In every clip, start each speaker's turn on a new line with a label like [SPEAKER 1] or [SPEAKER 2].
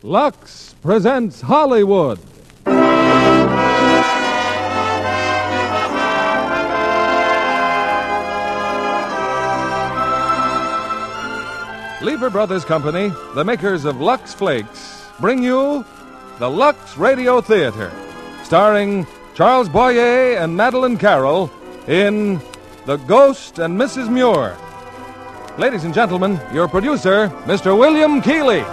[SPEAKER 1] Lux presents Hollywood. Lever Brothers Company, the makers of Lux Flakes, bring you the Lux Radio Theater, starring Charles Boyer and Madeleine Carroll in The Ghost and Mrs. Muir. Ladies and gentlemen, your producer, Mr. William Keighley.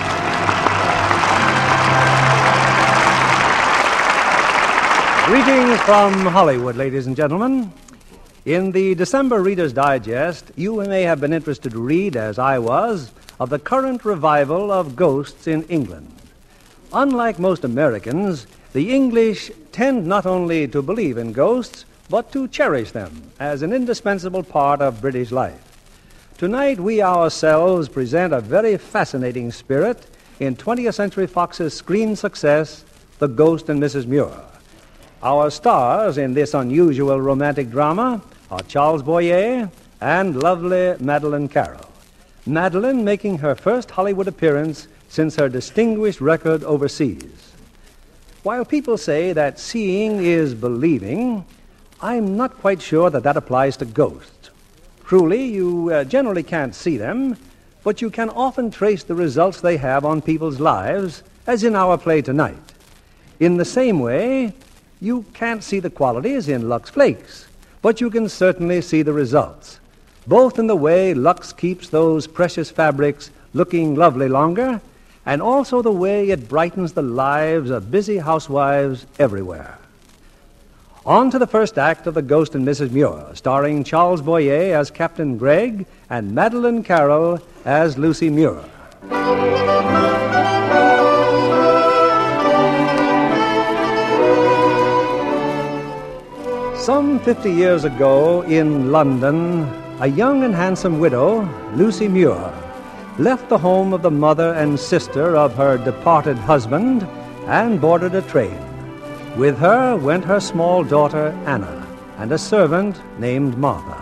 [SPEAKER 2] Greetings from Hollywood, ladies and gentlemen. In the December Reader's Digest, you may have been interested to read, as I was, of the current revival of ghosts in England. Unlike most Americans, the English tend not only to believe in ghosts, but to cherish them as an indispensable part of British life. Tonight, we ourselves present a very fascinating spirit in 20th Century Fox's screen success, The Ghost and Mrs. Muir. Our stars in this unusual romantic drama are Charles Boyer and lovely Madeleine Carroll. Madeleine making her first Hollywood appearance since her distinguished record overseas. While people say that seeing is believing, I'm not quite sure that applies to ghosts. Truly, you generally can't see them, but you can often trace the results they have on people's lives, as in our play tonight. In the same way, you can't see the qualities in Lux Flakes, but you can certainly see the results, both in the way Lux keeps those precious fabrics looking lovely longer, and also the way it brightens the lives of busy housewives everywhere. On to the first act of The Ghost and Mrs. Muir, starring Charles Boyer as Captain Gregg and Madeleine Carroll as Lucy Muir. Some 50 years ago in London, a young and handsome widow, Lucy Muir, left the home of the mother and sister of her departed husband and boarded a train. With her went her small daughter, Anna, and a servant named Martha.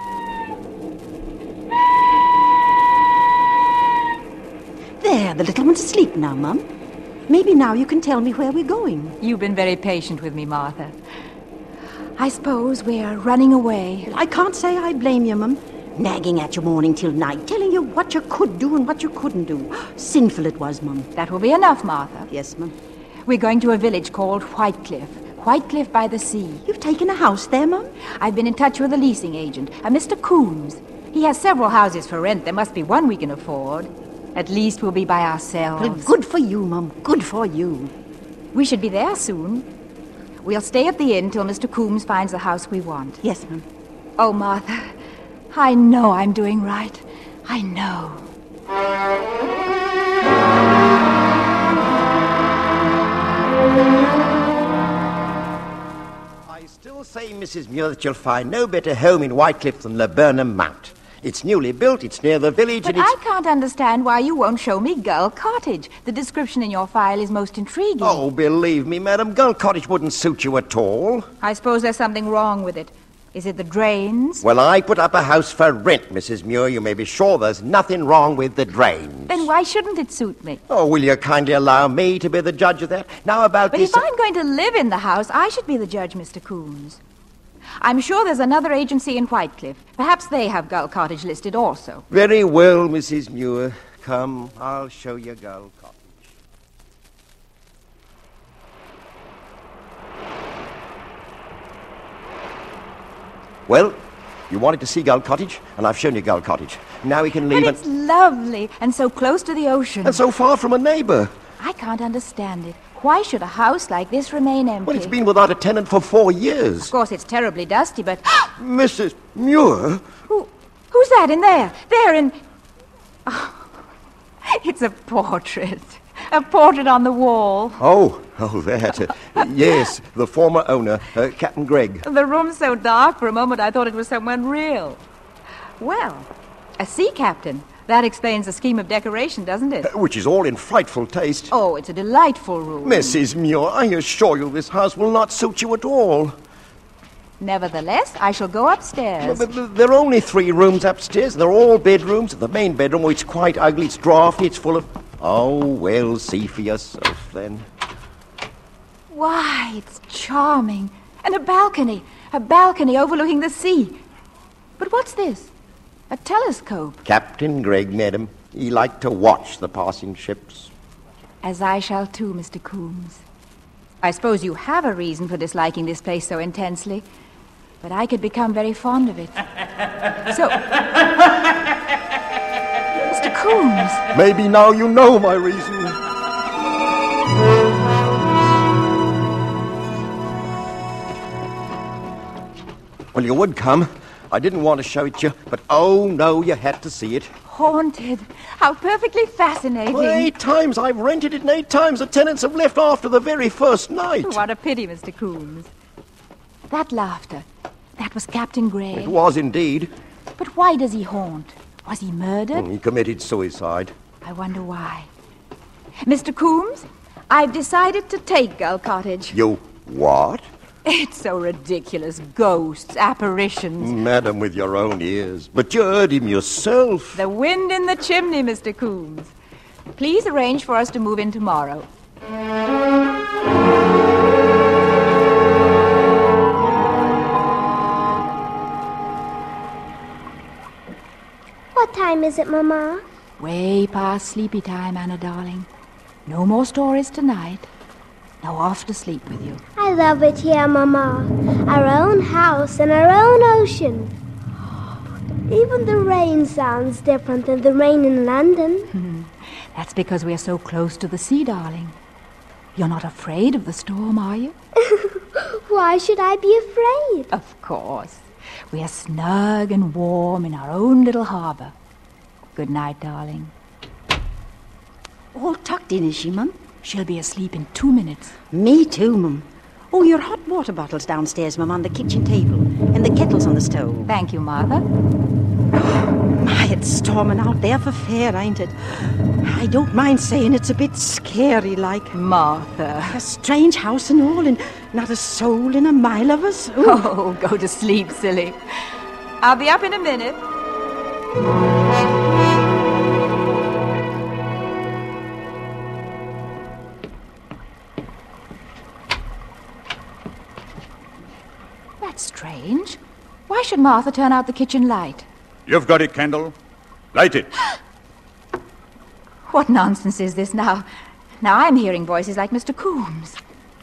[SPEAKER 3] There, the little one's asleep now, Mum. Maybe now you can tell me where we're going.
[SPEAKER 4] You've been very patient with me, Martha. I suppose we're running away.
[SPEAKER 3] I can't say I blame you, Mum. Nagging at you morning till night, telling you what you could do and what you couldn't do. Sinful it was, Mum.
[SPEAKER 4] That will be enough, Martha.
[SPEAKER 3] Yes, Mum.
[SPEAKER 4] We're going to a village called Whitecliff. Whitecliff by the sea.
[SPEAKER 3] You've taken a house there, Mum?
[SPEAKER 4] I've been in touch with a leasing agent, a Mr. Coombs. He has several houses for rent. There must be one we can afford. At least we'll be by ourselves.
[SPEAKER 3] Well, good for you, Mum. Good for you.
[SPEAKER 4] We should be there soon. We'll stay at the inn till Mr. Coombs finds the house we want.
[SPEAKER 3] Yes, Mum.
[SPEAKER 4] Oh, Martha, I know I'm doing right. I know.
[SPEAKER 5] I still say, Mrs. Muir, that you'll find no better home in Whitecliff than Laburnum Mount. It's newly built, it's near the village,
[SPEAKER 4] But
[SPEAKER 5] and it's...
[SPEAKER 4] I can't understand why you won't show me Gull Cottage. The description in your file is most intriguing.
[SPEAKER 5] Oh, believe me, Madam, Gull Cottage wouldn't suit you at all.
[SPEAKER 4] I suppose there's something wrong with it. Is it the drains?
[SPEAKER 5] Well, I put up a house for rent, Mrs. Muir. You may be sure there's nothing wrong with the drains.
[SPEAKER 4] Then why shouldn't it suit me?
[SPEAKER 5] Oh, will you kindly allow me to be the judge of that? Now about
[SPEAKER 4] But
[SPEAKER 5] this...
[SPEAKER 4] if I'm going to live in the house, I should be the judge, Mr. Coombs. I'm sure there's another agency in Whitecliff. Perhaps they have Gull Cottage listed also.
[SPEAKER 5] Very well, Mrs. Muir. Come, I'll show you Gull Cottage. Well, you wanted to see Gull Cottage, and I've shown you Gull Cottage. Now we can leave
[SPEAKER 4] But it's lovely, and so close to the ocean.
[SPEAKER 5] and so far from a neighbor.
[SPEAKER 4] I can't understand it. Why should a house like this remain empty?
[SPEAKER 5] Well, it's been without a tenant for 4 years.
[SPEAKER 4] Of course, it's terribly dusty, but...
[SPEAKER 5] Mrs. Muir?
[SPEAKER 4] Who's that in there? There in... Oh, it's a portrait. A portrait on the wall.
[SPEAKER 5] Oh, that. Yes, the former owner, Captain Gregg.
[SPEAKER 4] The room's so dark, for a moment I thought it was someone real. Well, a sea captain. That explains the scheme of decoration, doesn't it?
[SPEAKER 5] Which is all in frightful taste.
[SPEAKER 4] Oh, it's a delightful room.
[SPEAKER 5] Mrs. Muir, I assure you this house will not suit you at all.
[SPEAKER 4] Nevertheless, I shall go upstairs.
[SPEAKER 5] But there are only 3 rooms upstairs. They're all bedrooms. The main bedroom, it's quite ugly. It's drafty. It's full of... Oh, well, see for yourself, then.
[SPEAKER 4] Why, it's charming. And a balcony overlooking the sea. But what's this? A telescope.
[SPEAKER 5] Captain Gregg, madam. He liked to watch the passing ships.
[SPEAKER 4] As I shall too, Mr. Coombs. I suppose you have a reason for disliking this place so intensely, but I could become very fond of it. So, Mr. Coombs.
[SPEAKER 5] Maybe now you know my reason. Well, you would come. I didn't want to show it you, but oh no, you had to see it.
[SPEAKER 4] Haunted. How perfectly fascinating.
[SPEAKER 5] Well, 8 times I've rented it, and 8 times the tenants have left after the very first night.
[SPEAKER 4] What a pity, Mr. Coombs. That laughter, that was Captain Gregg.
[SPEAKER 5] It was indeed.
[SPEAKER 4] But why does he haunt? Was he murdered?
[SPEAKER 5] He committed suicide.
[SPEAKER 4] I wonder why. Mr. Coombs, I've decided to take Gull Cottage.
[SPEAKER 5] You what?
[SPEAKER 4] It's so ridiculous. Ghosts, apparitions.
[SPEAKER 5] Madam, with your own ears. But you heard him yourself.
[SPEAKER 4] The wind in the chimney, Mr. Coombs. Please arrange for us to move in tomorrow.
[SPEAKER 6] What time is it, Mama?
[SPEAKER 4] Way past sleepy time, Anna, darling. No more stories tonight. Now off to sleep with you.
[SPEAKER 6] I love it here, Mama. Our own house and our own ocean. Even the rain sounds different than the rain in London.
[SPEAKER 4] That's because we're so close to the sea, darling. You're not afraid of the storm, are you?
[SPEAKER 6] Why should I be afraid?
[SPEAKER 4] Of course. We're snug and warm in our own little harbor. Good night, darling.
[SPEAKER 3] All tucked in, is she, Mum?
[SPEAKER 4] She'll be asleep in 2 minutes.
[SPEAKER 3] Me too, Mum. Oh, your hot water bottle's downstairs, Mum, on the kitchen table. And the kettle's on the stove.
[SPEAKER 4] Thank you, Martha.
[SPEAKER 3] My, it's storming out there for fair, ain't it? I don't mind saying it's a bit scary-like.
[SPEAKER 4] Martha.
[SPEAKER 3] A strange house and all, and not a soul in a mile of us. Ooh.
[SPEAKER 4] Oh, go to sleep, silly. I'll be up in a minute. That's strange. Why should Martha turn out the kitchen light?
[SPEAKER 7] You've got it, Kendall. Light it.
[SPEAKER 4] What nonsense is this now? Now I'm hearing voices like Mr. Coombs.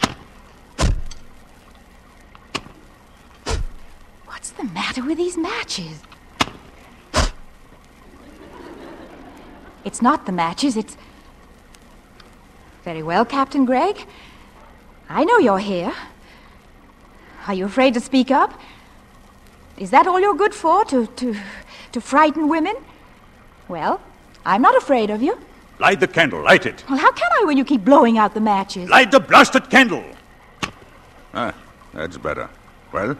[SPEAKER 4] What's the matter with these matches? It's not the matches, it's... Very well, Captain Gregg. I know you're here. Are you afraid to speak up? Is that all you're good for, to frighten women? Well, I'm not afraid of you.
[SPEAKER 7] Light the candle. Light it.
[SPEAKER 4] Well, how can I when you keep blowing out the matches?
[SPEAKER 7] Light the blasted candle. Ah, that's better. Well?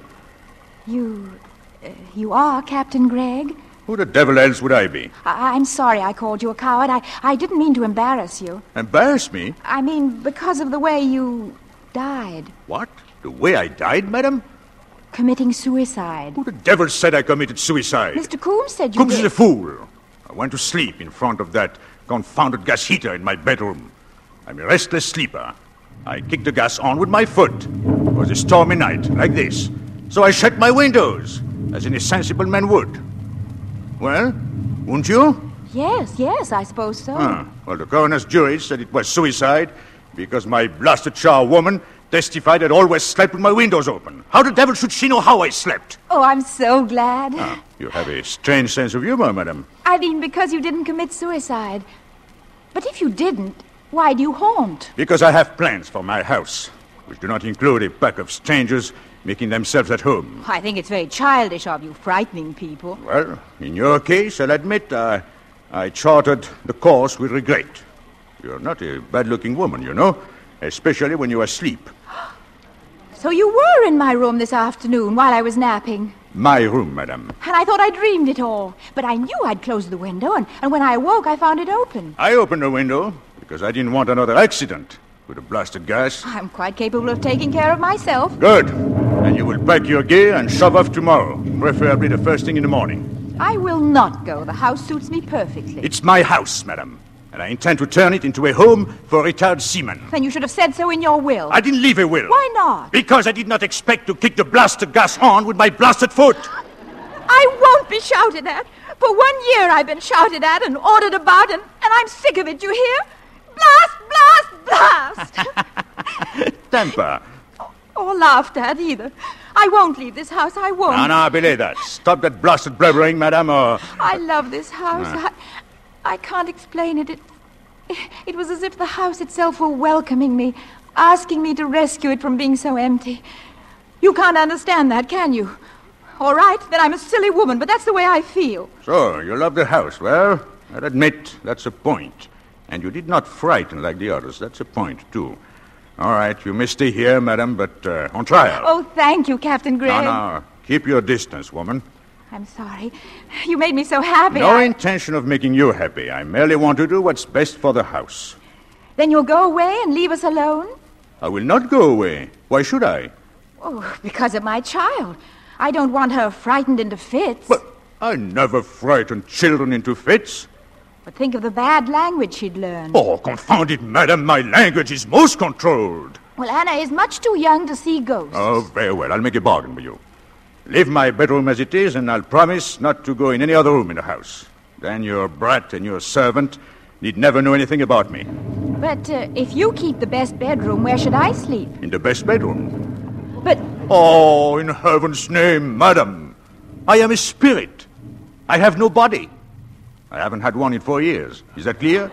[SPEAKER 4] You are Captain Gregg?
[SPEAKER 7] Who the devil else would I be?
[SPEAKER 4] I'm sorry I called you a coward. I didn't mean to embarrass you.
[SPEAKER 7] Embarrass me?
[SPEAKER 4] I mean, because of the way you died.
[SPEAKER 7] What? The way I died, madam?
[SPEAKER 4] Committing suicide.
[SPEAKER 7] Who the devil said I committed suicide?
[SPEAKER 4] Mr. Coombs said you
[SPEAKER 7] Coombs
[SPEAKER 4] did.
[SPEAKER 7] is a fool. I went to sleep in front of that confounded gas heater in my bedroom. I'm a restless sleeper. I kicked the gas on with my foot. It was a stormy night, like this. So I shut my windows, as any sensible man would. Well, wouldn't you?
[SPEAKER 4] Yes, I suppose so.
[SPEAKER 7] Well, the coroner's jury said it was suicide because my blasted charwoman testified I'd always slept with my windows open. How the devil should she know how I slept?
[SPEAKER 4] Oh, I'm so glad.
[SPEAKER 7] You have a strange sense of humor, madam.
[SPEAKER 4] I mean, because you didn't commit suicide. But if you didn't, why do you haunt?
[SPEAKER 7] Because I have plans for my house, which do not include a pack of strangers making themselves at home.
[SPEAKER 4] I think it's very childish of you, frightening people.
[SPEAKER 7] Well, in your case, I'll admit I charted the course with regret. You're not a bad-looking woman, you know, especially when you're asleep.
[SPEAKER 4] So you were in my room this afternoon while I was napping.
[SPEAKER 7] My room, madam.
[SPEAKER 4] And I thought I dreamed it all. But I knew I'd closed the window, and when I awoke, I found it open.
[SPEAKER 7] I opened the window because I didn't want another accident with the blasted gas.
[SPEAKER 4] I'm quite capable of taking care of myself.
[SPEAKER 7] Good. And you will pack your gear and shove off tomorrow, preferably the first thing in the morning.
[SPEAKER 4] I will not go. The house suits me perfectly.
[SPEAKER 7] It's my house, madam. and I intend to turn it into a home for retired seamen.
[SPEAKER 4] Then you should have said so in your will.
[SPEAKER 7] I didn't leave a will.
[SPEAKER 4] Why not?
[SPEAKER 7] Because I did not expect to kick the blasted gas on with my blasted foot.
[SPEAKER 4] I won't be shouted at. For 1 year I've been shouted at and ordered about, and I'm sick of it, you hear? Blast, blast, blast!
[SPEAKER 7] Temper.
[SPEAKER 4] Or laughed at, either. I won't leave this house, I won't.
[SPEAKER 7] No, I believe that. Stop that blasted blubbering, madam, or...
[SPEAKER 4] I love this house. I can't explain it. It was as if the house itself were welcoming me, asking me to rescue it from being so empty. You can't understand that, can you? All right, then I'm a silly woman, but that's the way I feel.
[SPEAKER 7] So, you love the house. Well, I'll admit that's a point. And you did not frighten like the others. That's a point, too. All right, you may stay here, madam, but on trial.
[SPEAKER 4] Oh, thank you, Captain Gregg.
[SPEAKER 7] No. Keep your distance, woman.
[SPEAKER 4] I'm sorry. You made me so happy.
[SPEAKER 7] No intention of making you happy. I merely want to do what's best for the house.
[SPEAKER 4] Then you'll go away and leave us alone?
[SPEAKER 7] I will not go away. Why should I?
[SPEAKER 4] Oh, because of my child. I don't want her frightened into fits.
[SPEAKER 7] But I never frighten children into fits.
[SPEAKER 4] But think of the bad language she'd learn.
[SPEAKER 7] Oh, confound it, madam. My language is most controlled.
[SPEAKER 4] Well, Anna is much too young to see ghosts.
[SPEAKER 7] Oh, very well. I'll make a bargain with you. Leave my bedroom as it is, and I'll promise not to go in any other room in the house. Then your brat and your servant need never know anything about me.
[SPEAKER 4] But if you keep the best bedroom, where should I sleep?
[SPEAKER 7] In the best bedroom.
[SPEAKER 4] But...
[SPEAKER 7] Oh, in heaven's name, madam. I am a spirit. I have no body. I haven't had one in 4 years. Is that clear?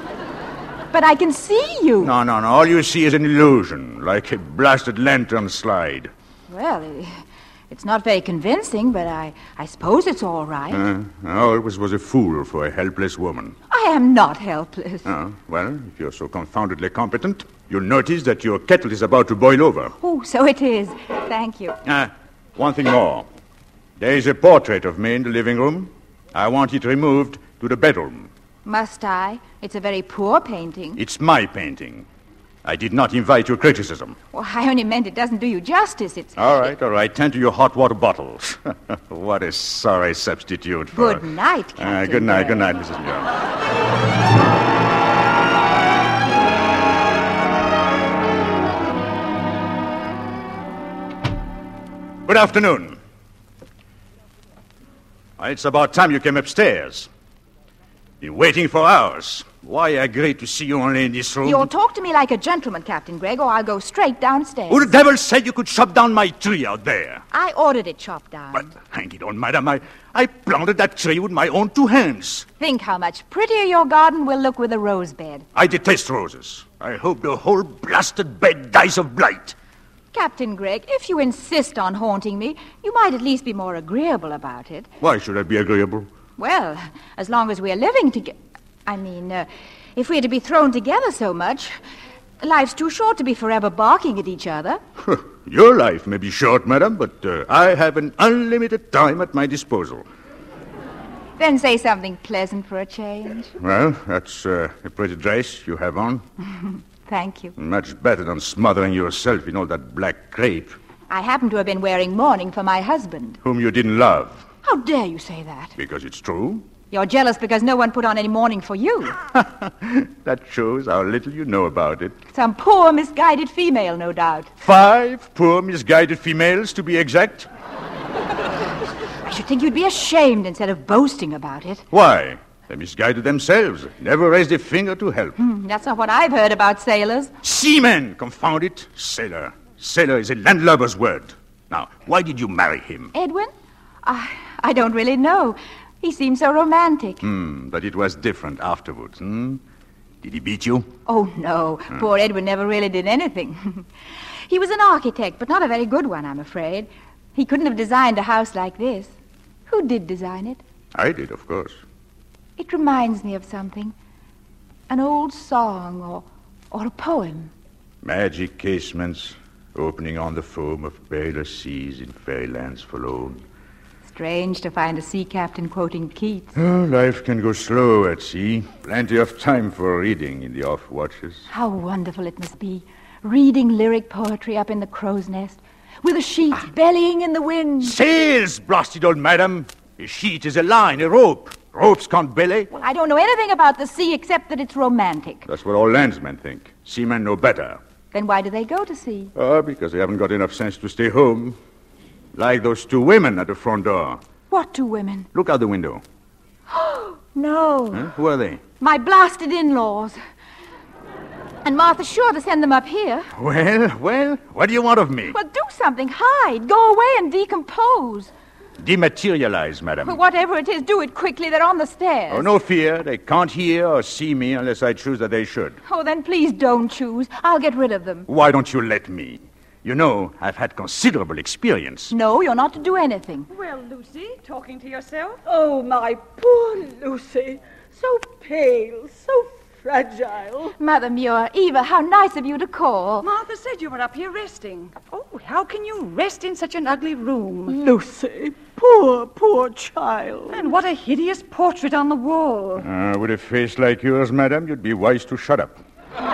[SPEAKER 4] But I can see you.
[SPEAKER 7] No. All you see is an illusion, like a blasted lantern slide.
[SPEAKER 4] Well, it's not very convincing, but I suppose it's all right.
[SPEAKER 7] I always was a fool for a helpless woman.
[SPEAKER 4] I am not helpless.
[SPEAKER 7] Oh, well, if you're so confoundedly competent, you'll notice that your kettle is about to boil over.
[SPEAKER 4] Oh, so it is. Thank you.
[SPEAKER 7] One thing more. There is a portrait of me in the living room. I want it removed to the bedroom.
[SPEAKER 4] Must I? It's a very poor painting.
[SPEAKER 7] It's my painting. I did not invite your criticism.
[SPEAKER 4] Well, I only meant it doesn't do you justice. It's...
[SPEAKER 7] All right. Tend to your hot water bottles. What a sorry substitute for...
[SPEAKER 4] Good night, Captain.
[SPEAKER 7] Good night, Mrs. Muir. Good afternoon. It's about time you came upstairs. Been waiting for hours. Why I agreed to see you only in this room?
[SPEAKER 4] You'll talk to me like a gentleman, Captain Gregg, or I'll go straight downstairs.
[SPEAKER 7] Who the devil said you could chop down my tree out there?
[SPEAKER 4] I ordered it chopped down.
[SPEAKER 7] But hang it on, madam. I planted that tree with my own 2 hands.
[SPEAKER 4] Think how much prettier your garden will look with a rose bed.
[SPEAKER 7] I detest roses. I hope the whole blasted bed dies of blight.
[SPEAKER 4] Captain Gregg, if you insist on haunting me, you might at least be more agreeable about it.
[SPEAKER 7] Why should I be agreeable?
[SPEAKER 4] Well, as long as we're living together... if we're to be thrown together so much, life's too short to be forever barking at each other.
[SPEAKER 7] Your life may be short, madam, but I have an unlimited time at my disposal.
[SPEAKER 4] Then say something pleasant for a change.
[SPEAKER 7] Well, that's a pretty dress you have on.
[SPEAKER 4] Thank you.
[SPEAKER 7] Much better than smothering yourself in all that black crepe.
[SPEAKER 4] I happen to have been wearing mourning for my husband.
[SPEAKER 7] Whom you didn't love.
[SPEAKER 4] How dare you say that?
[SPEAKER 7] Because it's true.
[SPEAKER 4] You're jealous because no one put on any mourning for you.
[SPEAKER 7] That shows how little you know about it.
[SPEAKER 4] Some poor, misguided female, no doubt.
[SPEAKER 7] 5 poor, misguided females, to be exact.
[SPEAKER 4] I should think you'd be ashamed instead of boasting about it.
[SPEAKER 7] Why? They misguided themselves. Never raised a finger to help.
[SPEAKER 4] That's not what I've heard about sailors.
[SPEAKER 7] Seamen, confound it. Sailor. Sailor is a landlubber's word. Now, why did you marry him?
[SPEAKER 4] Edwin? I don't really know. He seemed so romantic.
[SPEAKER 7] But it was different afterwards, Did he beat you?
[SPEAKER 4] Oh, no. Poor Edwin never really did anything. He was an architect, but not a very good one, I'm afraid. He couldn't have designed a house like this. Who did design it?
[SPEAKER 7] I did, of course.
[SPEAKER 4] It reminds me of something. An old song or a poem.
[SPEAKER 7] Magic casements opening on the foam of paler seas in fairylands forlorn.
[SPEAKER 4] Strange to find a sea captain quoting Keats.
[SPEAKER 7] Oh, life can go slow at sea. Plenty of time for reading in the off watches.
[SPEAKER 4] How wonderful it must be, reading lyric poetry up in the crow's nest, with a sheet bellying in the wind.
[SPEAKER 7] Sails, blasted old madam! A sheet is a line, a rope. Ropes can't belly?
[SPEAKER 4] Well, I don't know anything about the sea except that it's romantic.
[SPEAKER 7] That's what all landsmen think. Seamen know better.
[SPEAKER 4] Then why do they go to sea?
[SPEAKER 7] Because they haven't got enough sense to stay home. Like those two women at the front door.
[SPEAKER 4] What two women?
[SPEAKER 7] Look out the window.
[SPEAKER 4] No.
[SPEAKER 7] Huh? Who are they?
[SPEAKER 4] My blasted in-laws. And Martha's sure to send them up here.
[SPEAKER 7] Well, what do you want of me?
[SPEAKER 4] Well, do something. Hide. Go away and decompose.
[SPEAKER 7] Dematerialize, madam.
[SPEAKER 4] Well, whatever it is, do it quickly. They're on the stairs.
[SPEAKER 7] Oh, no fear. They can't hear or see me unless I choose that they should.
[SPEAKER 4] Oh, then please don't choose. I'll get rid of them.
[SPEAKER 7] Why don't you let me? You know, I've had considerable experience.
[SPEAKER 4] No, you're not to do anything.
[SPEAKER 8] Well, Lucy, talking to yourself? Oh, my poor Lucy. So pale, so fragile.
[SPEAKER 4] Mother Muir, Eva, how nice of you to call.
[SPEAKER 8] Martha said you were up here resting. Oh, how can you rest in such an ugly room? Lucy, poor child. And what a hideous portrait on the wall.
[SPEAKER 7] With a face like yours, madam, you'd be wise to shut up.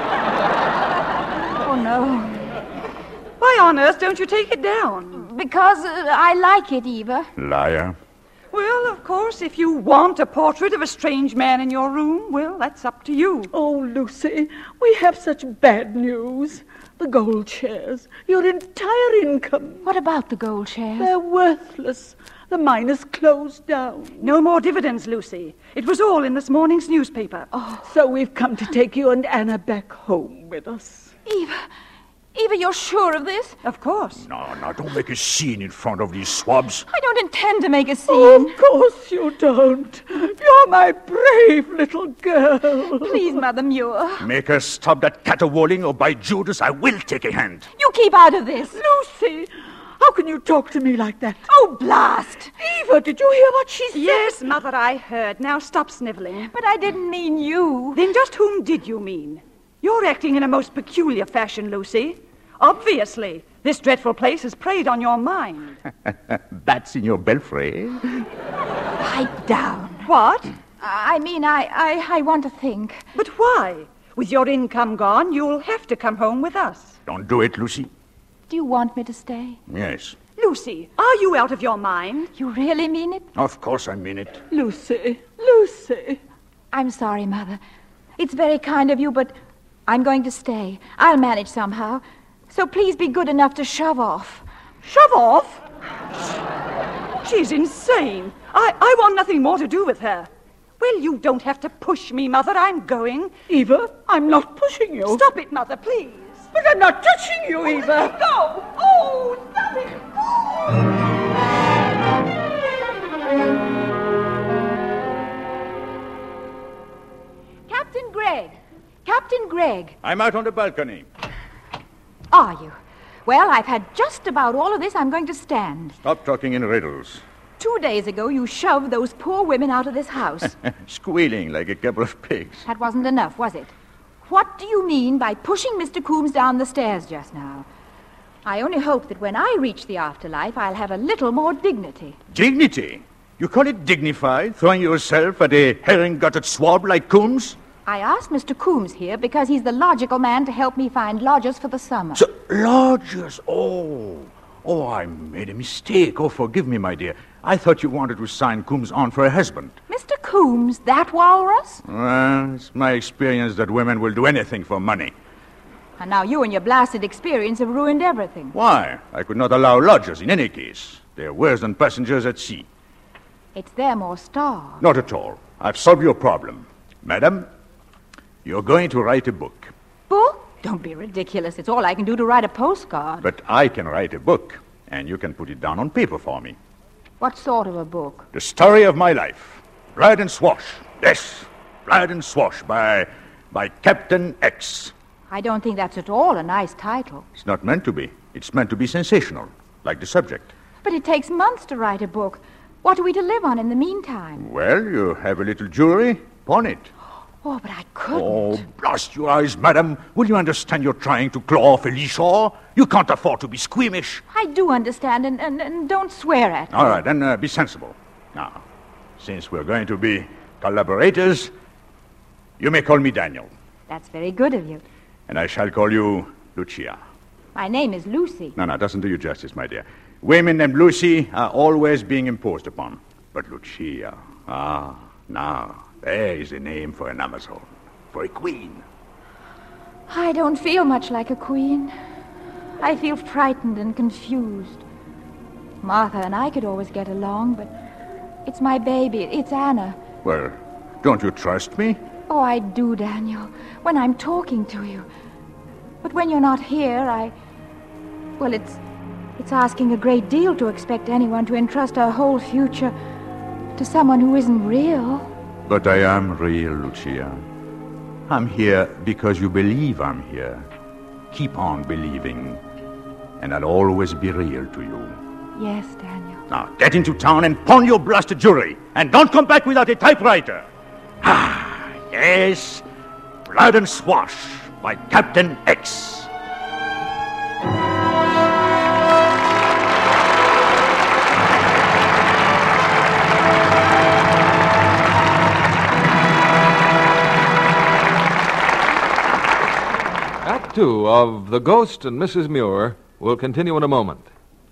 [SPEAKER 4] Oh, no.
[SPEAKER 8] Why on earth don't you take it down?
[SPEAKER 4] Because I like it, Eva.
[SPEAKER 7] Liar.
[SPEAKER 8] Well, of course, if you want a portrait of a strange man in your room, well, that's up to you.
[SPEAKER 9] Oh, Lucy, we have such bad news. The gold shares, your entire income.
[SPEAKER 4] What about the gold shares?
[SPEAKER 9] They're worthless. The mine is closed down.
[SPEAKER 8] No more dividends, Lucy. It was all in this morning's newspaper.
[SPEAKER 9] Oh, so we've come to take you and Anna back home with us.
[SPEAKER 4] Eva, you're sure of this?
[SPEAKER 8] Of course.
[SPEAKER 7] No, don't make a scene in front of these swabs.
[SPEAKER 4] I don't intend to make a scene.
[SPEAKER 9] Oh, of course you don't. You're my brave little girl.
[SPEAKER 4] Please, Mother Muir.
[SPEAKER 7] Make her stop that caterwauling, or by Judas, I will take a hand.
[SPEAKER 4] You keep out of this.
[SPEAKER 9] Lucy, how can you talk to me like that?
[SPEAKER 4] Oh, blast.
[SPEAKER 9] Eva, did you hear what she said?
[SPEAKER 8] Yes, Mother, I heard. Now stop sniveling.
[SPEAKER 4] But I didn't mean you.
[SPEAKER 8] Then just whom did you mean? You're acting in a most peculiar fashion, Lucy. Obviously, this dreadful place has preyed on your mind.
[SPEAKER 7] Bats in your belfry.
[SPEAKER 4] Pipe down.
[SPEAKER 8] What?
[SPEAKER 4] I mean, I want to think.
[SPEAKER 8] But why? With your income gone, you'll have to come home with us.
[SPEAKER 7] Don't do it, Lucy.
[SPEAKER 4] Do you want me to stay?
[SPEAKER 7] Yes.
[SPEAKER 8] Lucy, are you out of your mind?
[SPEAKER 4] You really mean it?
[SPEAKER 7] Of course I mean it.
[SPEAKER 9] Lucy.
[SPEAKER 4] I'm sorry, Mother. It's very kind of you, but I'm going to stay. I'll manage somehow. So please be good enough to shove off.
[SPEAKER 8] Shove off? She's insane. I want nothing more to do with her. Well, you don't have to push me, Mother. I'm going.
[SPEAKER 9] Eva, I'm not pushing you.
[SPEAKER 8] Stop it, Mother, please.
[SPEAKER 9] But I'm not touching you, Eva.
[SPEAKER 8] Go! Oh, stop it!
[SPEAKER 4] Captain Gregg.
[SPEAKER 7] I'm out on the balcony.
[SPEAKER 4] Are you? Well, I've had just about all of this I'm going to stand.
[SPEAKER 7] Stop talking in riddles.
[SPEAKER 4] 2 days ago, you shoved those poor women out of this house.
[SPEAKER 7] Squealing like a couple of pigs.
[SPEAKER 4] That wasn't enough, was it? What do you mean by pushing Mr. Coombs down the stairs just now? I only hope that when I reach the afterlife, I'll have a little more dignity.
[SPEAKER 7] Dignity? You call it dignified, throwing yourself at a herring-gutted swab like Coombs?
[SPEAKER 4] I asked Mr. Coombs here because he's the logical man to help me find lodgers for the summer.
[SPEAKER 7] So, lodgers? Oh, I made a mistake. Oh, forgive me, my dear. I thought you wanted to sign Coombs on for a husband.
[SPEAKER 4] Mr. Coombs, that walrus?
[SPEAKER 7] Well, it's my experience that women will do anything for money.
[SPEAKER 4] And now you and your blasted experience have ruined everything.
[SPEAKER 7] Why? I could not allow lodgers in any case. They're worse than passengers at sea.
[SPEAKER 4] It's them or starve.
[SPEAKER 7] Not at all. I've solved your problem. Madam, you're going to write a book.
[SPEAKER 4] Book? Don't be ridiculous. It's all I can do to write a postcard.
[SPEAKER 7] But I can write a book, and you can put it down on paper for me.
[SPEAKER 4] What sort of a book?
[SPEAKER 7] The story of my life. Blood and Swash. Yes, Blood and Swash by Captain X.
[SPEAKER 4] I don't think that's at all a nice title.
[SPEAKER 7] It's not meant to be. It's meant to be sensational, like the subject.
[SPEAKER 4] But it takes months to write a book. What are we to live on in the meantime?
[SPEAKER 7] Well, you have a little jewelry. Pawn it.
[SPEAKER 4] Oh, but I couldn't.
[SPEAKER 7] Oh, blast your eyes, madam. Will you understand you're trying to claw off a leeshaw? You can't afford to be squeamish.
[SPEAKER 4] I do understand, and don't swear at me.
[SPEAKER 7] All right, then be sensible. Now, since we're going to be collaborators, you may call me Daniel.
[SPEAKER 4] That's very good of you.
[SPEAKER 7] And I shall call you Lucia.
[SPEAKER 4] My name is Lucy.
[SPEAKER 7] No, it doesn't do you justice, my dear. Women named Lucy are always being imposed upon. But Lucia, Now, there is a name for an Amazon, for a queen.
[SPEAKER 4] I don't feel much like a queen. I feel frightened and confused. Martha and I could always get along, but it's my baby. It's Anna.
[SPEAKER 7] Well, don't you trust me?
[SPEAKER 4] Oh, I do, Daniel, when I'm talking to you. But when you're not here, Well, it's asking a great deal to expect anyone to entrust our whole future to someone who isn't real.
[SPEAKER 7] But I am real, Lucia. I'm here because you believe I'm here. Keep on believing, and I'll always be real to you.
[SPEAKER 4] Yes, Daniel.
[SPEAKER 7] Now, get into town and pawn your blasted jewelry, and don't come back without a typewriter. Ah, yes. Blood and Swash by Captain X.
[SPEAKER 1] Act 2 of The Ghost and Mrs. Muir will continue in a moment.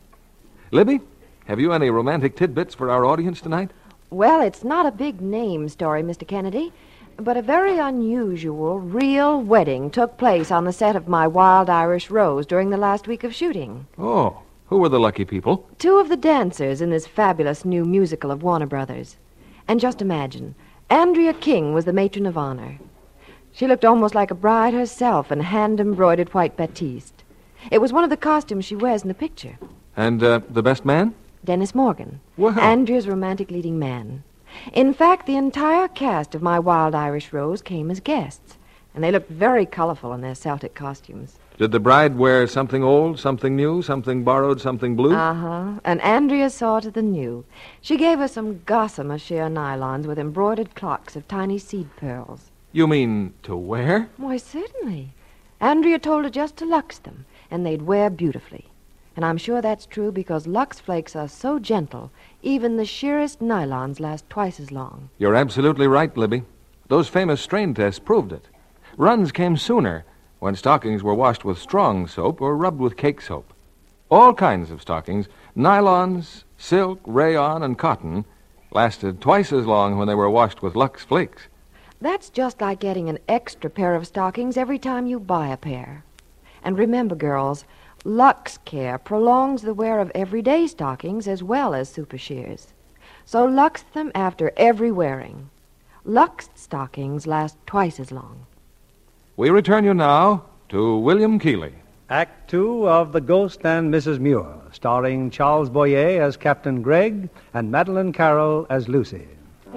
[SPEAKER 1] Libby, have you any romantic tidbits for our audience tonight?
[SPEAKER 10] Well, it's not a big name story, Mr. Kennedy, but a very unusual, real wedding took place on the set of My Wild Irish Rose during the last week of shooting.
[SPEAKER 1] Oh, who were the lucky people?
[SPEAKER 10] 2 of the dancers in this fabulous new musical of Warner Brothers. And just imagine, Andrea King was the matron of honor. She looked almost like a bride herself in hand-embroidered white batiste. It was one of the costumes she wears in the picture.
[SPEAKER 1] And the best man?
[SPEAKER 10] Dennis Morgan,
[SPEAKER 1] Well.
[SPEAKER 10] Andrea's romantic leading man. In fact, the entire cast of My Wild Irish Rose came as guests, and they looked very colorful in their Celtic costumes.
[SPEAKER 1] Did the bride wear something old, something new, something borrowed, something blue?
[SPEAKER 10] Uh-huh. And Andrea saw to the new. She gave us some gossamer sheer nylons with embroidered clocks of tiny seed pearls.
[SPEAKER 1] You mean to wear?
[SPEAKER 10] Why, certainly. Andrea told her just to lux them, and they'd wear beautifully. And I'm sure that's true because Lux Flakes are so gentle, even the sheerest nylons last twice as long.
[SPEAKER 1] You're absolutely right, Libby. Those famous strain tests proved it. Runs came sooner when stockings were washed with strong soap or rubbed with cake soap. All kinds of stockings, nylons, silk, rayon, and cotton, lasted twice as long when they were washed with Lux Flakes.
[SPEAKER 10] That's just like getting an extra pair of stockings every time you buy a pair. And remember, girls, Lux Care prolongs the wear of everyday stockings as well as super sheers. So Lux them after every wearing. Luxed stockings last twice as long.
[SPEAKER 1] We return you now to William Keighley.
[SPEAKER 2] Act 2 of The Ghost and Mrs. Muir, starring Charles Boyer as Captain Gregg and Madeline Carroll as Lucy.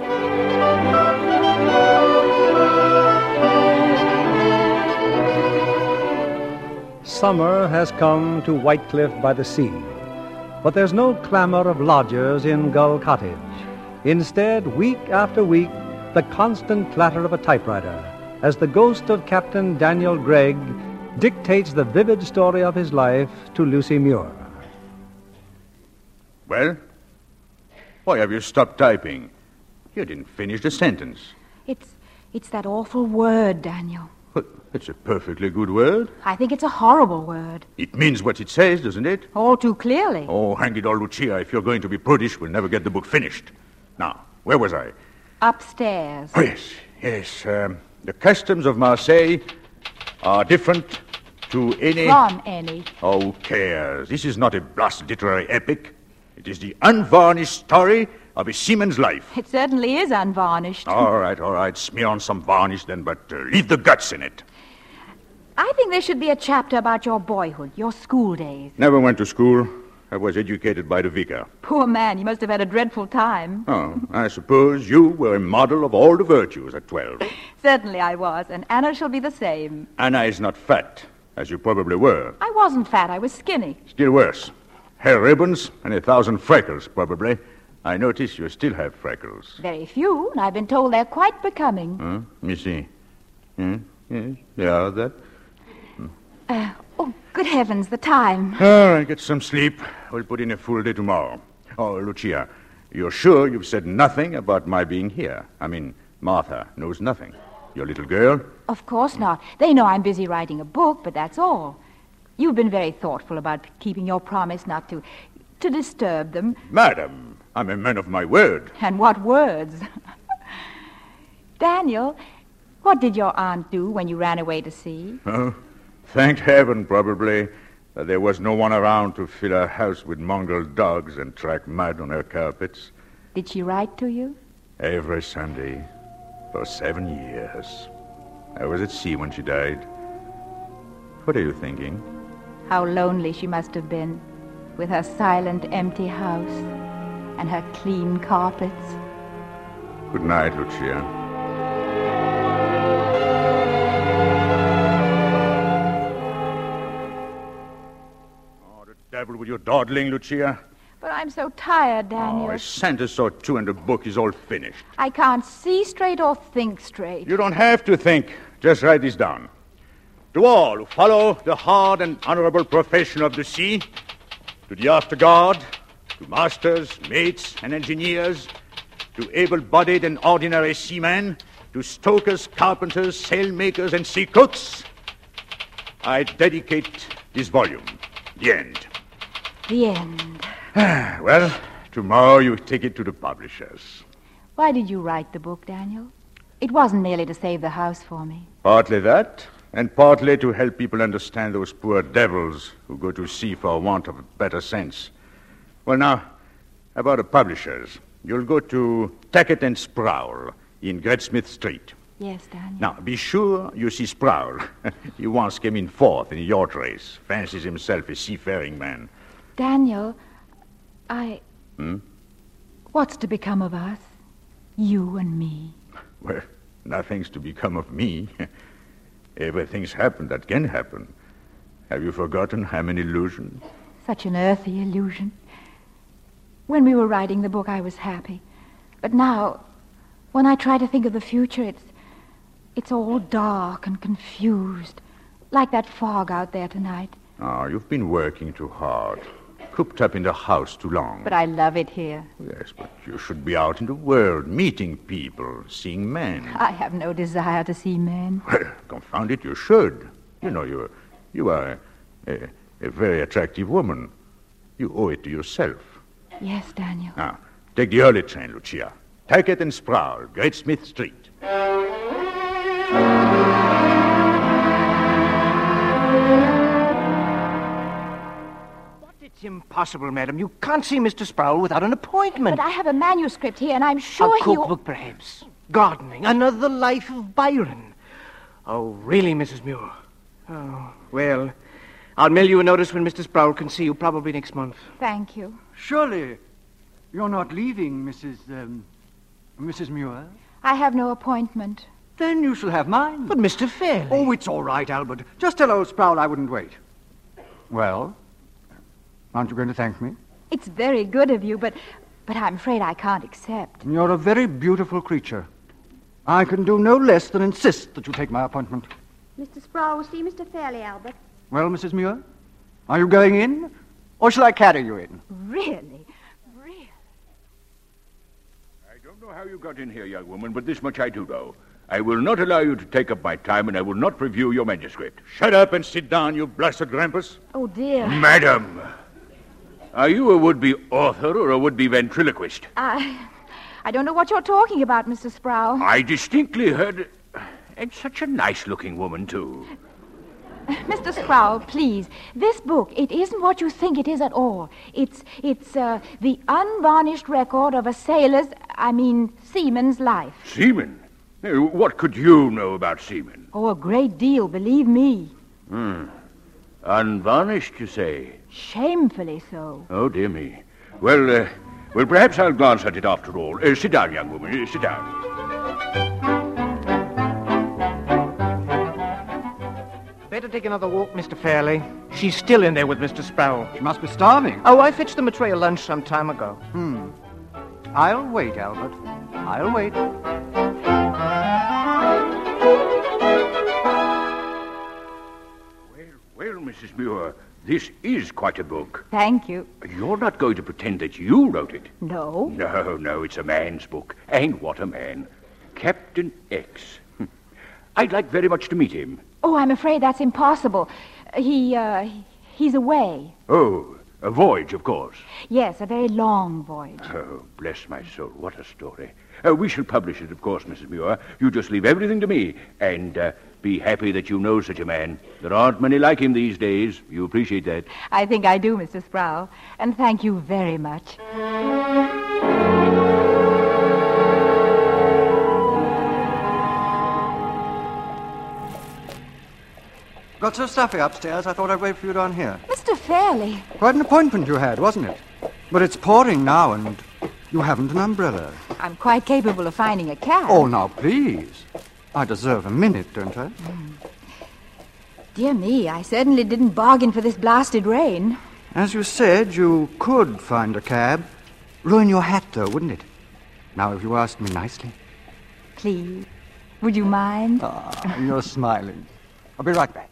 [SPEAKER 2] Summer has come to Whitecliff by the sea, but there's no clamor of lodgers in Gull Cottage. Instead, week after week, the constant clatter of a typewriter as the ghost of Captain Daniel Gregg dictates the vivid story of his life to Lucy Muir.
[SPEAKER 7] Well? Why have you stopped typing? You didn't finish the sentence.
[SPEAKER 4] It's that awful word, Daniel.
[SPEAKER 7] It's a perfectly good word.
[SPEAKER 4] I think it's a horrible word.
[SPEAKER 7] It means what it says, doesn't it?
[SPEAKER 4] All too clearly.
[SPEAKER 7] Oh, hang it all, Lucia. If you're going to be prudish, we'll never get the book finished. Now, where was I?
[SPEAKER 4] Upstairs.
[SPEAKER 7] Oh, yes. The customs of Marseille are different to any...
[SPEAKER 4] From any.
[SPEAKER 7] Oh, who cares? This is not a blasted literary epic. It is the unvarnished story of a seaman's life.
[SPEAKER 4] It certainly is unvarnished.
[SPEAKER 7] All right. Smear on some varnish then, but leave the guts in it.
[SPEAKER 4] I think there should be a chapter about your boyhood, your school days.
[SPEAKER 7] Never went to school. I was educated by the vicar.
[SPEAKER 4] Poor man, you must have had a dreadful time.
[SPEAKER 7] Oh, I suppose you were a model of all the virtues at 12.
[SPEAKER 4] Certainly I was, and Anna shall be the same.
[SPEAKER 7] Anna is not fat, as you probably were.
[SPEAKER 4] I wasn't fat, I was skinny.
[SPEAKER 7] Still worse. Hair ribbons and 1,000 freckles, probably. I notice you still have freckles.
[SPEAKER 4] Very few, and I've been told they're quite becoming.
[SPEAKER 7] Huh? Let me see. Yes, yeah, that.
[SPEAKER 4] Oh, good heavens, the time.
[SPEAKER 7] All right, get some sleep. We'll put in a full day tomorrow. Oh, Lucia, you're sure you've said nothing about my being here? I mean, Martha knows nothing. Your little girl?
[SPEAKER 4] Of course not. They know I'm busy writing a book, but that's all. You've been very thoughtful about keeping your promise not to disturb them.
[SPEAKER 7] Madam, I'm a man of my word.
[SPEAKER 4] And what words? Daniel, what did your aunt do when you ran away to sea?
[SPEAKER 7] Oh, thank heaven, probably, that there was no one around to fill her house with mongrel dogs and track mud on her carpets.
[SPEAKER 4] Did she write to you?
[SPEAKER 7] Every Sunday for 7 years. I was at sea when she died. What are you thinking?
[SPEAKER 4] How lonely she must have been, with her silent, empty house and her clean carpets.
[SPEAKER 7] Good night, Lucia. Oh, the devil with your dawdling, Lucia.
[SPEAKER 4] But I'm so tired, Daniel.
[SPEAKER 7] Oh, a sentence or two and the book is all finished.
[SPEAKER 4] I can't see straight or think straight.
[SPEAKER 7] You don't have to think. Just write this down. To all who follow the hard and honorable profession of the sea, to the afterguard, to masters, mates, and engineers, to able-bodied and ordinary seamen, to stokers, carpenters, sailmakers, and sea cooks, I dedicate this volume. The end.
[SPEAKER 4] The end.
[SPEAKER 7] Well, tomorrow you take it to the publishers.
[SPEAKER 4] Why did you write the book, Daniel? It wasn't merely to save the house for me.
[SPEAKER 7] Partly that, and partly to help people understand those poor devils who go to sea for want of better sense. Well, now, about the publishers. You'll go to Tackett and Sproul in Great Smith Street.
[SPEAKER 4] Yes, Daniel.
[SPEAKER 7] Now, be sure you see Sproul. He once came in fourth in a yacht race, fancies himself a seafaring man.
[SPEAKER 4] Daniel,
[SPEAKER 7] Hmm?
[SPEAKER 4] What's to become of us? You and me.
[SPEAKER 7] Well, nothing's to become of me. Everything's happened that can happen. Have you forgotten I'm an illusion?
[SPEAKER 4] Such an earthy illusion. When we were writing the book, I was happy. But now, when I try to think of the future, it's all dark and confused, like that fog out there tonight.
[SPEAKER 7] Oh, you've been working too hard. Cooped up in the house too long.
[SPEAKER 4] But I love it here.
[SPEAKER 7] Yes, but you should be out in the world, meeting people, seeing men.
[SPEAKER 4] I have no desire to see men.
[SPEAKER 7] Well, confound it, you should. You know, you are a very attractive woman. You owe it to yourself.
[SPEAKER 4] Yes, Daniel.
[SPEAKER 7] Now, take the early train, Lucia. Tackett and Sproul, Great Smith Street.
[SPEAKER 5] It's impossible, madam. You can't see Mr. Sproul without an appointment.
[SPEAKER 4] But I have a manuscript here, and I'm sure
[SPEAKER 5] A cookbook, perhaps. Gardening. Another life of Byron. Oh, really, Mrs. Muir? Oh, well, I'll mail you a notice when Mr. Sproul can see you, probably next month.
[SPEAKER 4] Thank you.
[SPEAKER 11] Surely you're not leaving, Mrs. Muir?
[SPEAKER 4] I have no appointment.
[SPEAKER 11] Then you shall have mine.
[SPEAKER 5] But Mr. Fairley...
[SPEAKER 11] Oh, it's all right, Albert. Just tell old Sproul I wouldn't wait. Well, aren't you going to thank me?
[SPEAKER 4] It's very good of you, but I'm afraid I can't accept.
[SPEAKER 11] You're a very beautiful creature. I can do no less than insist that you take my appointment.
[SPEAKER 6] Mr. Sproul will see Mr. Fairley, Albert.
[SPEAKER 11] Well, Mrs. Muir, are you going in, or shall I carry you in?
[SPEAKER 4] Really?
[SPEAKER 12] I don't know how you got in here, young woman, but this much I do know. I will not allow you to take up my time, and I will not review your manuscript.
[SPEAKER 7] Shut up and sit down, you blasted grampus.
[SPEAKER 4] Oh, dear.
[SPEAKER 12] Madam, are you a would-be author or a would-be ventriloquist?
[SPEAKER 4] I don't know what you're talking about, Mr. Sproul.
[SPEAKER 12] I distinctly heard... And such a nice-looking woman, too.
[SPEAKER 4] Mr. Sproul, please. This book, it isn't what you think it is at all. It's the unvarnished record of a seaman's life.
[SPEAKER 12] Seaman? What could you know about seamen?
[SPEAKER 4] Oh, a great deal, believe me.
[SPEAKER 12] Unvarnished, you say?
[SPEAKER 4] Shamefully so.
[SPEAKER 12] Oh, dear me. Well, perhaps I'll glance at it after all. Sit down, young woman. Sit down.
[SPEAKER 5] Better take another walk, Mr. Fairley. She's still in there with Mr. Sproul.
[SPEAKER 11] She must be starving.
[SPEAKER 5] Oh, I fetched them a tray of lunch some time ago.
[SPEAKER 11] I'll wait, Albert. I'll wait.
[SPEAKER 12] Well, Mrs. Muir, this is quite a book.
[SPEAKER 4] Thank you.
[SPEAKER 12] You're not going to pretend that you wrote it.
[SPEAKER 4] No.
[SPEAKER 12] No, it's a man's book. And what a man. Captain X. I'd like very much to meet him.
[SPEAKER 4] Oh, I'm afraid that's impossible. He's away.
[SPEAKER 12] Oh, a voyage, of course.
[SPEAKER 4] Yes, a very long voyage.
[SPEAKER 12] Oh, bless my soul, what a story. We shall publish it, of course, Mrs. Muir. You just leave everything to me, and be happy that you know such a man. There aren't many like him these days. You appreciate that?
[SPEAKER 4] I think I do, Mr. Sproul, and thank you very much.
[SPEAKER 11] Got so stuffy upstairs, I thought I'd wait for you down here.
[SPEAKER 4] Mr. Fairley.
[SPEAKER 11] Quite an appointment you had, wasn't it? But it's pouring now, and you haven't an umbrella.
[SPEAKER 4] I'm quite capable of finding a cab.
[SPEAKER 11] Oh, now, please. I deserve a minute, don't I?
[SPEAKER 4] Dear me, I certainly didn't bargain for this blasted rain.
[SPEAKER 11] As you said, you could find a cab. Ruin your hat, though, wouldn't it? Now, if you asked me nicely.
[SPEAKER 4] Please. Would you mind?
[SPEAKER 11] Ah, you're smiling. I'll be right back.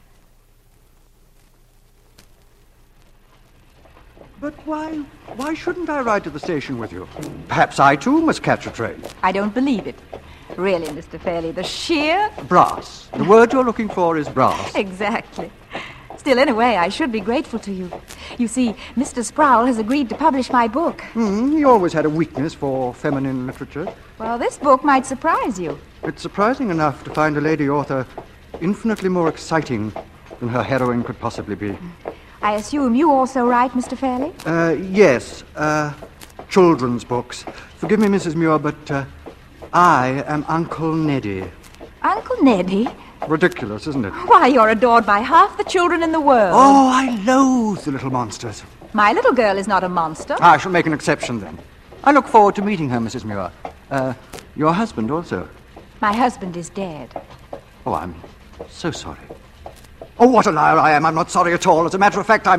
[SPEAKER 11] But why shouldn't I ride to the station with you? Perhaps I, too, must catch a train.
[SPEAKER 4] I don't believe it. Really, Mr. Fairley, the sheer...
[SPEAKER 11] Brass. The word you're looking for is brass.
[SPEAKER 4] Exactly. Still, in a way, I should be grateful to you. You see, Mr. Sproul has agreed to publish my book.
[SPEAKER 11] He always had a weakness for feminine literature.
[SPEAKER 4] Well, this book might surprise you.
[SPEAKER 11] It's surprising enough to find a lady author infinitely more exciting than her heroine could possibly be.
[SPEAKER 4] I assume you also write, Mr. Fairley?
[SPEAKER 11] Yes. Children's books. Forgive me, Mrs. Muir, but I am Uncle Neddy.
[SPEAKER 4] Uncle Neddy?
[SPEAKER 11] Ridiculous, isn't it?
[SPEAKER 4] Why, you're adored by half the children in the world.
[SPEAKER 11] Oh, I loathe the little monsters.
[SPEAKER 4] My little girl is not a monster.
[SPEAKER 11] I shall make an exception, then. I look forward to meeting her, Mrs. Muir. Your husband also.
[SPEAKER 4] My husband is dead.
[SPEAKER 11] Oh, I'm so sorry. Oh, what a liar I am. I'm not sorry at all. As a matter of fact, I'm...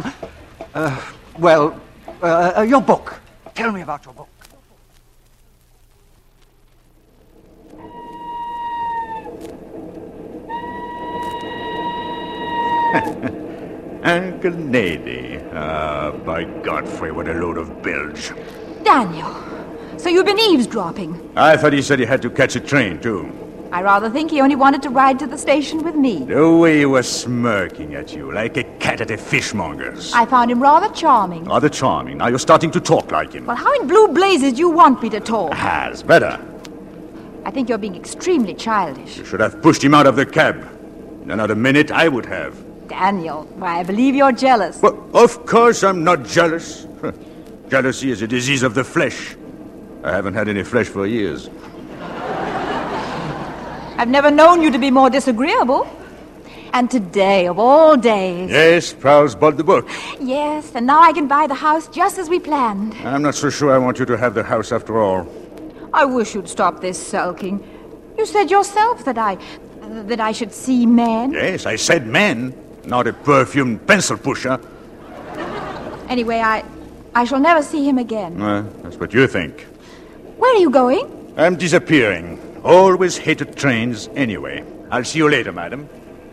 [SPEAKER 11] your book. Tell me about your book.
[SPEAKER 7] Uncle Neddy. By Godfrey, what a load of bilge.
[SPEAKER 4] Daniel, so you've been eavesdropping.
[SPEAKER 7] I thought he said he had to catch a train, too.
[SPEAKER 4] I rather think he only wanted to ride to the station with me.
[SPEAKER 7] The way he was smirking at you, like a cat at a fishmonger's.
[SPEAKER 4] I found him rather charming.
[SPEAKER 7] Rather charming. Now you're starting to talk like him.
[SPEAKER 4] Well, how in blue blazes do you want me to talk?
[SPEAKER 7] It's better.
[SPEAKER 4] I think you're being extremely childish.
[SPEAKER 7] You should have pushed him out of the cab. In another minute, I would have.
[SPEAKER 4] Daniel, why, I believe you're jealous.
[SPEAKER 7] Well, of course I'm not jealous. Jealousy is a disease of the flesh. I haven't had any flesh for years.
[SPEAKER 4] I've never known you to be more disagreeable. And today, of all days...
[SPEAKER 7] Yes, Prowse bought the book.
[SPEAKER 4] Yes, and now I can buy the house just as we planned.
[SPEAKER 7] I'm not so sure I want you to have the house after all.
[SPEAKER 4] I wish you'd stop this sulking. You said yourself that I should see men.
[SPEAKER 7] Yes, I said men, not a perfumed pencil pusher.
[SPEAKER 4] Anyway, I shall never see him again.
[SPEAKER 7] That's what you think.
[SPEAKER 4] Where are you going?
[SPEAKER 7] I'm disappearing. Always hated trains anyway. I'll see you later, madam.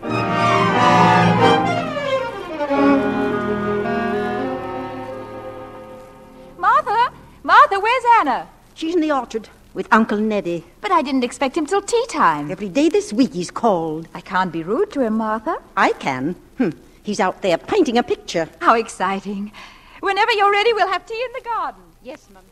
[SPEAKER 4] Martha, where's Anna?
[SPEAKER 3] She's in the orchard with Uncle Neddy.
[SPEAKER 4] But I didn't expect him till tea time.
[SPEAKER 3] Every day this week he's called.
[SPEAKER 4] I can't be rude to him, Martha.
[SPEAKER 3] I can. He's out there painting a picture.
[SPEAKER 4] How exciting. Whenever you're ready, we'll have tea in the garden.
[SPEAKER 3] Yes, Mum.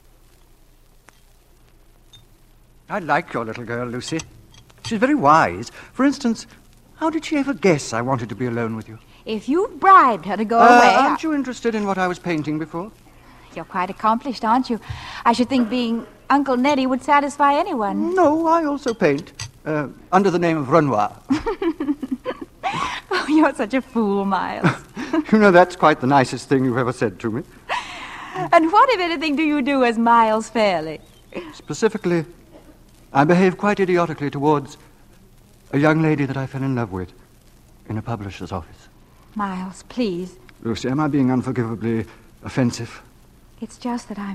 [SPEAKER 11] I like your little girl, Lucy. She's very wise. For instance, how did she ever guess I wanted to be alone with you?
[SPEAKER 4] If you bribed her to go away...
[SPEAKER 11] Aren't you interested in what I was painting before?
[SPEAKER 4] You're quite accomplished, aren't you? I should think being Uncle Neddy would satisfy anyone.
[SPEAKER 11] No, I also paint. Under the name of Renoir.
[SPEAKER 4] Oh, you're such a fool, Miles.
[SPEAKER 11] You know, that's quite the nicest thing you've ever said to me.
[SPEAKER 4] And what, if anything, do you do as Miles Fairley?
[SPEAKER 11] Specifically, I behave quite idiotically towards a young lady that I fell in love with in a publisher's office.
[SPEAKER 4] Miles, please.
[SPEAKER 11] Lucy, am I being unforgivably offensive?
[SPEAKER 4] It's just that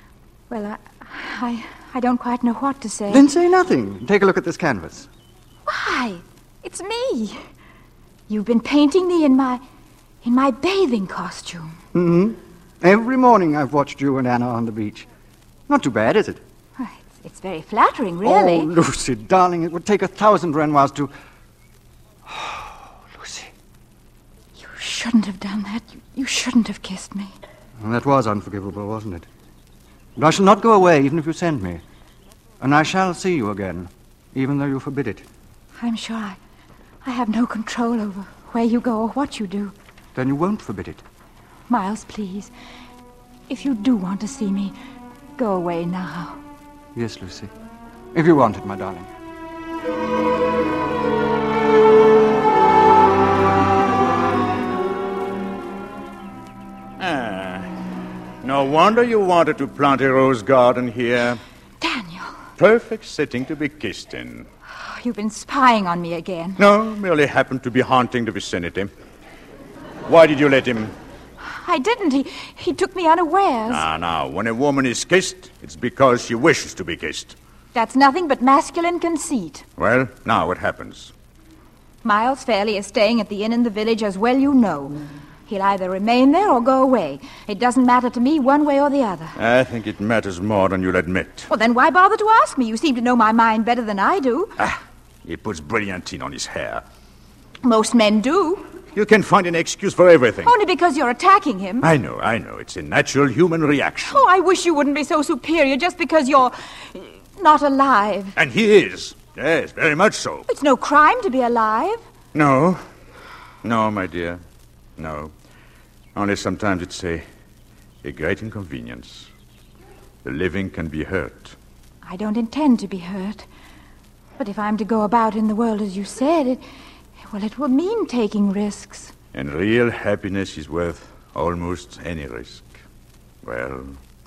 [SPEAKER 4] I don't quite know what to say.
[SPEAKER 11] Then say nothing. Take a look at this canvas.
[SPEAKER 4] Why? It's me. You've been painting me in my bathing costume.
[SPEAKER 11] Mm-hmm. Every morning I've watched you and Anna on the beach. Not too bad, is it?
[SPEAKER 4] It's very flattering, really.
[SPEAKER 11] Oh, Lucy, darling, it would take 1,000 Renoirs to... Oh, Lucy.
[SPEAKER 4] You shouldn't have done that. You shouldn't have kissed me.
[SPEAKER 11] Well, that was unforgivable, wasn't it? But I shall not go away, even if you send me. And I shall see you again, even though you forbid it.
[SPEAKER 4] I'm sure I have no control over where you go or what you do.
[SPEAKER 11] Then you won't forbid it.
[SPEAKER 4] Miles, please. If you do want to see me, go away now.
[SPEAKER 11] Yes, Lucy. If you want it, my darling.
[SPEAKER 7] No wonder you wanted to plant a rose garden here.
[SPEAKER 4] Daniel.
[SPEAKER 7] Perfect setting to be kissed in.
[SPEAKER 4] You've been spying on me again.
[SPEAKER 7] No, merely happened to be haunting the vicinity. Why did you let him?
[SPEAKER 4] I didn't. He took me unawares.
[SPEAKER 7] Now, when a woman is kissed, it's because she wishes to be kissed.
[SPEAKER 4] That's nothing but masculine conceit.
[SPEAKER 7] Well, now what happens?
[SPEAKER 4] Miles Fairley is staying at the inn in the village, as well you know. He'll either remain there or go away. It doesn't matter to me one way or the other.
[SPEAKER 7] I think it matters more than you'll admit.
[SPEAKER 4] Well, then why bother to ask me? You seem to know my mind better than I do.
[SPEAKER 7] He puts brilliantine on his hair.
[SPEAKER 4] Most men do.
[SPEAKER 7] You can find an excuse for everything.
[SPEAKER 4] Only because you're attacking him.
[SPEAKER 7] I know. It's a natural human reaction.
[SPEAKER 4] Oh, I wish you wouldn't be so superior just because you're not alive.
[SPEAKER 7] And he is. Yes, very much so.
[SPEAKER 4] It's no crime to be alive.
[SPEAKER 7] No, my dear. No. Only sometimes it's a great inconvenience. The living can be hurt.
[SPEAKER 4] I don't intend to be hurt. But if I'm to go about in the world as you said, it will mean taking risks.
[SPEAKER 7] And real happiness is worth almost any risk. Well,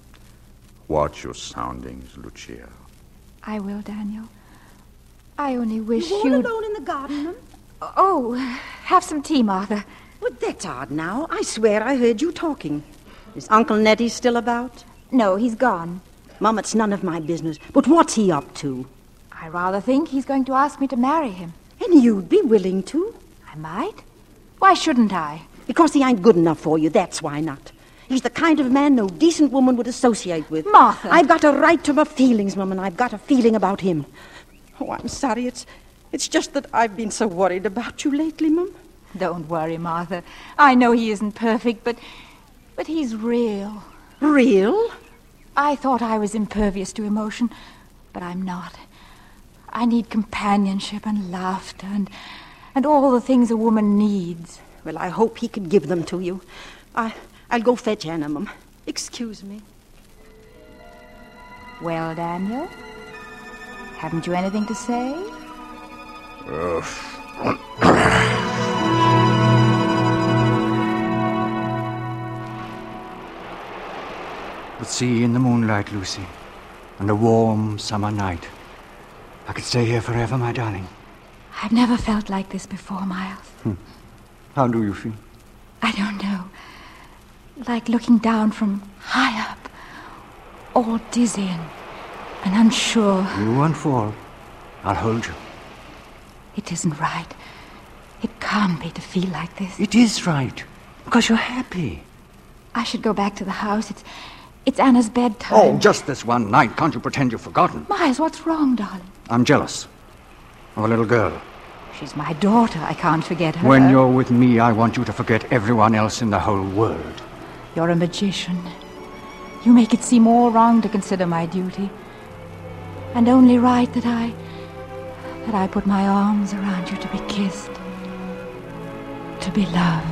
[SPEAKER 7] watch your soundings, Lucia.
[SPEAKER 4] I will, Daniel. I only wish
[SPEAKER 3] you... You all alone in the garden, Mum?
[SPEAKER 4] Oh, have some tea, Martha.
[SPEAKER 3] Well, that's odd now. I swear I heard you talking. Is Uncle Nettie still about?
[SPEAKER 4] No, he's gone.
[SPEAKER 3] Mum, it's none of my business. But what's he up to?
[SPEAKER 4] I rather think he's going to ask me to marry him.
[SPEAKER 3] And you'd be willing to?
[SPEAKER 4] I might. Why shouldn't I?
[SPEAKER 3] Because he ain't good enough for you, that's why not. He's the kind of man no decent woman would associate with.
[SPEAKER 4] Martha!
[SPEAKER 3] I've got a right to my feelings, Mum, and I've got a feeling about him. Oh, I'm sorry. It's just that I've been so worried about you lately, Mum.
[SPEAKER 4] Don't worry, Martha. I know he isn't perfect, but he's real.
[SPEAKER 3] Real?
[SPEAKER 4] I thought I was impervious to emotion, but I'm not. I need companionship and laughter and all the things a woman needs.
[SPEAKER 3] Well, I hope he can give them to you. I'll go fetch Anna, Mum. Excuse me.
[SPEAKER 4] Well, Daniel, haven't you anything to say?
[SPEAKER 11] The sea in the moonlight, Lucy, and a warm summer night. I could stay here forever, my darling.
[SPEAKER 4] I've never felt like this before, Miles.
[SPEAKER 11] How do you feel?
[SPEAKER 4] I don't know. Like looking down from high up, all dizzy and unsure.
[SPEAKER 11] You won't fall. I'll hold you.
[SPEAKER 4] It isn't right. It can't be to feel like this.
[SPEAKER 11] It is right, because you're happy.
[SPEAKER 4] I should go back to the house. It's Anna's bedtime.
[SPEAKER 11] Oh, just this one night. Can't you pretend you've forgotten?
[SPEAKER 4] Miles, what's wrong, darling?
[SPEAKER 11] I'm jealous of a little girl.
[SPEAKER 4] She's my daughter. I can't forget her.
[SPEAKER 11] When you're with me, I want you to forget everyone else in the whole world.
[SPEAKER 4] You're a magician. You make it seem all wrong to consider my duty. And only right that I put my arms around you to be kissed. To be loved.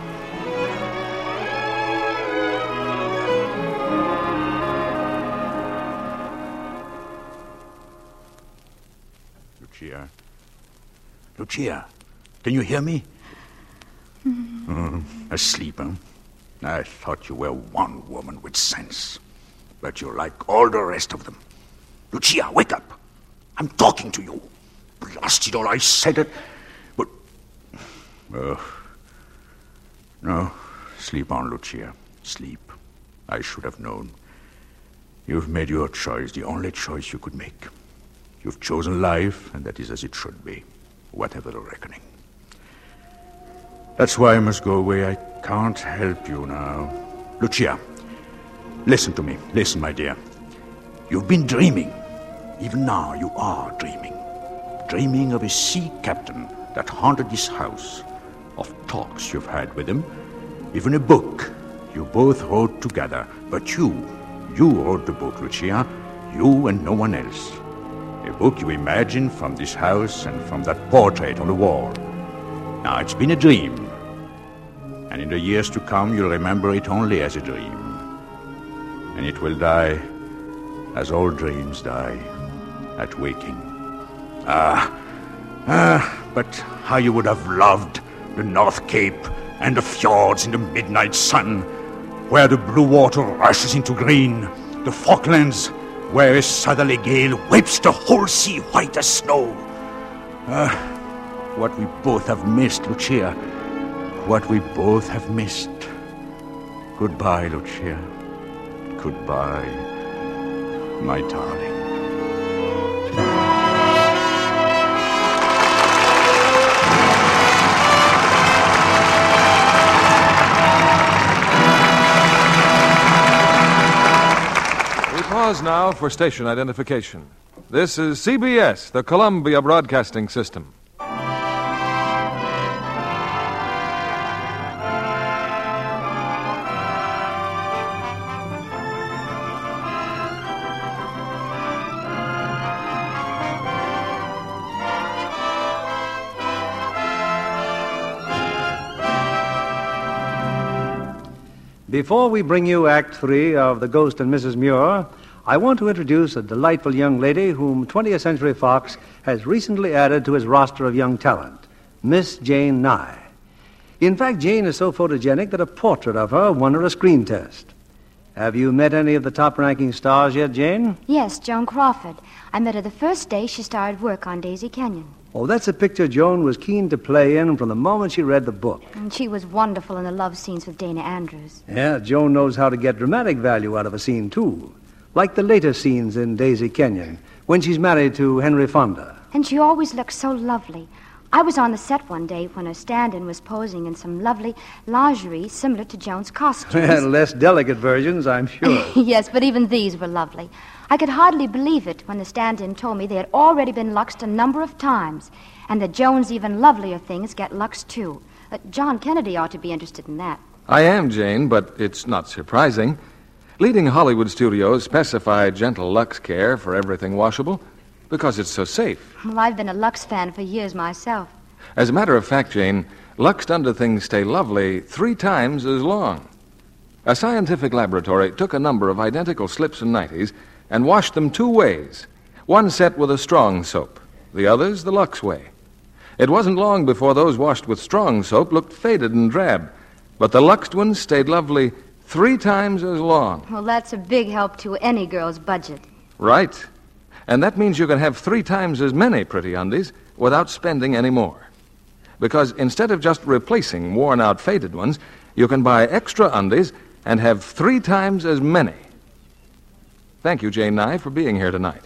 [SPEAKER 7] Lucia, can you hear me? Asleep, huh? I thought you were one woman with sense. But you're like all the rest of them. Lucia, wake up. I'm talking to you. Blast it all, I said it. But... no. Sleep on, Lucia. Sleep. I should have known. You've made your choice, the only choice you could make. You've chosen life, and that is as it should be, whatever the reckoning. That's why I must go away. I can't help you now. Lucia, listen to me. Listen, my dear. You've been dreaming. Even now, you are dreaming. Dreaming of a sea captain that haunted this house, of talks you've had with him, even a book you both wrote together. But you wrote the book, Lucia. You and no one else. book you imagine from this house and from that portrait on the wall. Now, it's been a dream. And in the years to come, you'll remember it only as a dream. And it will die as all dreams die at waking. But how you would have loved the North Cape and the fjords in the midnight sun, where the blue water rushes into green, the Falklands, where a southerly gale whips the whole sea white as snow. What we both have missed, Lucia. What we both have missed. Goodbye, Lucia. Goodbye, my darling.
[SPEAKER 1] Pause now for station identification. This is CBS, the Columbia Broadcasting System.
[SPEAKER 2] Before we bring you Act 3 of The Ghost and Mrs. Muir, I want to introduce a delightful young lady whom 20th Century Fox has recently added to his roster of young talent, Miss Jane Nye. In fact, Jane is so photogenic that a portrait of her won her a screen test. Have you met any of the top-ranking stars yet, Jane?
[SPEAKER 13] Yes, Joan Crawford. I met her the first day she started work on Daisy Kenyon.
[SPEAKER 2] Oh, that's a picture Joan was keen to play in from the moment she read the book.
[SPEAKER 13] And she was wonderful in the love scenes with Dana Andrews.
[SPEAKER 2] Yeah, Joan knows how to get dramatic value out of a scene, too. Like the later scenes in Daisy Kenyon, when she's married to Henry Fonda.
[SPEAKER 13] And she always looks so lovely. I was on the set one day when her stand-in was posing in some lovely lingerie similar to Joan's costumes.
[SPEAKER 2] Less delicate versions, I'm sure.
[SPEAKER 13] Yes, but even these were lovely. I could hardly believe it when the stand-in told me they had already been luxed a number of times, and that Joan's even lovelier things get luxed, too. John Kennedy ought to be interested in that.
[SPEAKER 1] I am, Jane, but it's not surprising. Leading Hollywood studios specify gentle Lux care for everything washable because it's so safe.
[SPEAKER 13] Well, I've been a Lux fan for years myself.
[SPEAKER 1] As a matter of fact, Jane, Luxed underthings stay lovely 3 times as long. A scientific laboratory took a number of identical slips and nighties and washed them 2 ways. One set with a strong soap, the others the Lux way. It wasn't long before those washed with strong soap looked faded and drab, but the Luxed ones stayed lovely 3 times as long.
[SPEAKER 13] Well, that's a big help to any girl's budget.
[SPEAKER 1] Right. And that means you can have 3 times as many pretty undies without spending any more. Because instead of just replacing worn-out, faded ones, you can buy extra undies and have 3 times as many. Thank you, Jane Nye, for being here tonight.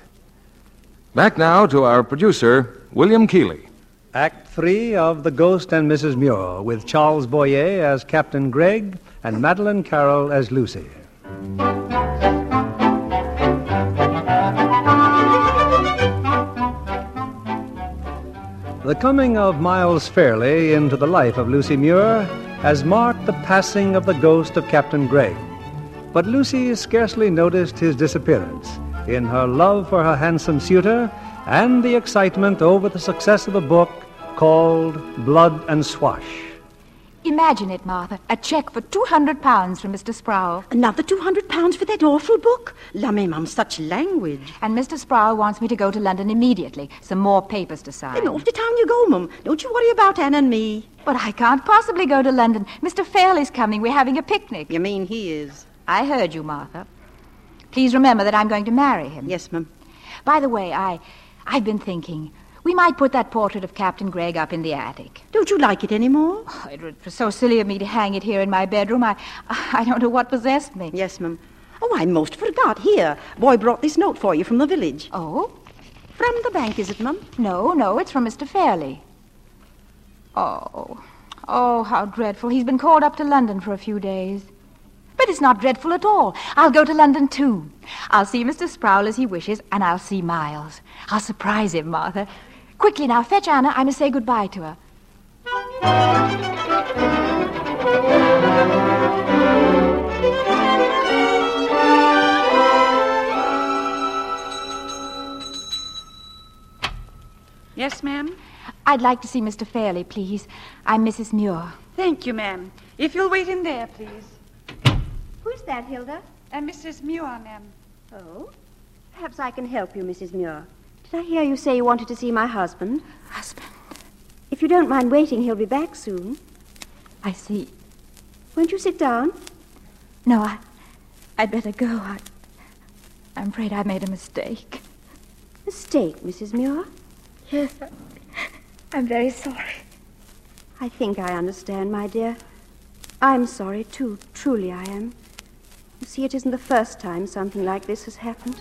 [SPEAKER 1] Back now to our producer, William Keighley.
[SPEAKER 2] Act 3 of The Ghost and Mrs. Muir, with Charles Boyer as Captain Gregg and Madeline Carroll as Lucy. The coming of Miles Fairley into the life of Lucy Muir has marked the passing of the ghost of Captain Gregg. But Lucy scarcely noticed his disappearance in her love for her handsome suitor and the excitement over the success of a book called Blood and Swash.
[SPEAKER 4] Imagine it, Martha. A check for £200 from Mr. Sproul.
[SPEAKER 3] Another £200 for that awful book? Lummy, Mum, such language.
[SPEAKER 4] And Mr. Sproul wants me to go to London immediately. Some more papers to sign.
[SPEAKER 3] Then off to town you go, Mum. Don't you worry about Anne and me.
[SPEAKER 4] But I can't possibly go to London. Mr. Fairley's coming. We're having a picnic.
[SPEAKER 3] You mean he is?
[SPEAKER 4] I heard you, Martha. Please remember that I'm going to marry him.
[SPEAKER 3] Yes, Mum.
[SPEAKER 4] By the way, I've been thinking... we might put that portrait of Captain Gregg up in the attic.
[SPEAKER 3] Don't you like it anymore?
[SPEAKER 4] Oh, it was so silly of me to hang it here in my bedroom. I don't know what possessed me.
[SPEAKER 3] Yes, Mum. Oh, I most forgot. Here, boy brought this note for you from the village.
[SPEAKER 4] Oh?
[SPEAKER 3] From the bank, is it, Mum?
[SPEAKER 4] No, it's from Mr. Fairley. Oh, how dreadful. He's been called up to London for a few days. But it's not dreadful at all. I'll go to London, too. I'll see Mr. Sproul as he wishes, and I'll see Miles. I'll surprise him, Martha. Quickly now, fetch Anna. I must say goodbye to her. I'd like to see Mr. Fairley, please. I'm Mrs. Muir.
[SPEAKER 8] Thank you, ma'am. If you'll wait in there, please.
[SPEAKER 14] Who's that, Hilda?
[SPEAKER 8] Mrs. Muir, ma'am.
[SPEAKER 14] Oh? Perhaps I can help you, Mrs. Muir. Did I hear you say you wanted to see my husband?
[SPEAKER 4] Husband?
[SPEAKER 14] If you don't mind waiting, he'll be back soon.
[SPEAKER 4] I see.
[SPEAKER 14] Won't you sit down?
[SPEAKER 4] No, I'd better go. I'm afraid I made a mistake.
[SPEAKER 14] Mistake, Mrs. Muir?
[SPEAKER 4] Yes, I'm very sorry.
[SPEAKER 14] I think I understand, my dear. I'm sorry, too. Truly I am. You see, it isn't the first time something like this has happened.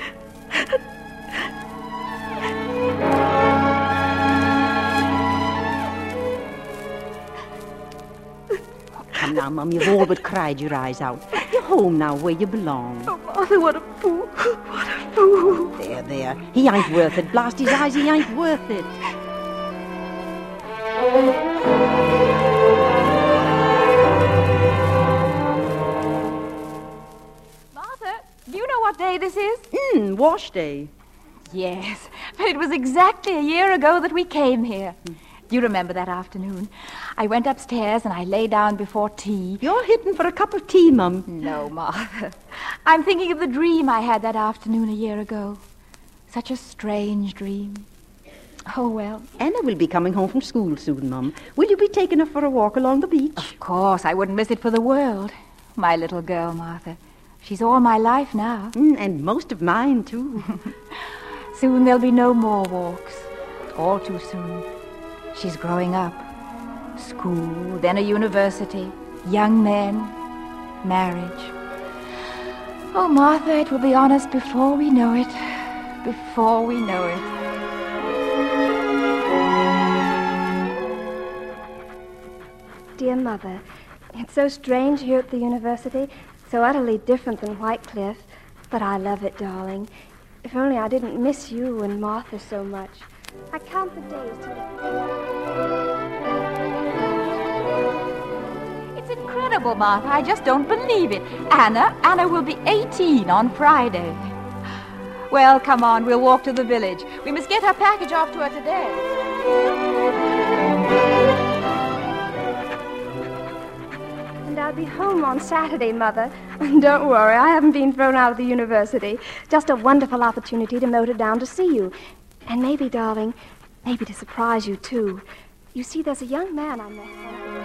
[SPEAKER 3] Come now, Mum, you've all but cried your eyes out. You're home now, where you belong.
[SPEAKER 9] Oh, Martha, what a fool. What a fool.
[SPEAKER 3] There. He ain't worth it. Blast his eyes, he ain't worth it.
[SPEAKER 4] Martha, do you know what day this is?
[SPEAKER 3] Wash day.
[SPEAKER 4] Yes, but it was exactly a year ago that we came here. Do you remember that afternoon? I went upstairs and I lay down before tea.
[SPEAKER 3] You're hitting for a cup of tea, Mum.
[SPEAKER 4] No, Martha. I'm thinking of the dream I had that afternoon a year ago. Such a strange dream. Oh, well.
[SPEAKER 3] Anna will be coming home from school soon, Mum. Will you be taking her for a walk along the beach?
[SPEAKER 4] Of course, I wouldn't miss it for the world. My little girl, Martha. She's all my life now.
[SPEAKER 3] And most of mine, too.
[SPEAKER 4] Soon there'll be no more walks. All too soon. She's growing up. School, then a university, young men, marriage. Oh, Martha, it will be on us before we know it. Before we know it.
[SPEAKER 6] Dear Mother, it's so strange here at the university, so utterly different than Whitecliff. But I love it, darling. If only I didn't miss you and Martha so much. I count the days till...
[SPEAKER 4] It's incredible, Martha. I just don't believe it. Anna will be 18 on Friday. Well, come on, we'll walk to the village. We must get her package off to her today.
[SPEAKER 6] And I'll be home on Saturday, Mother. Don't worry, I haven't been thrown out of the university. Just a wonderful opportunity to motor down to see you. And maybe, darling, maybe to surprise you, too. You see, there's a young man I met.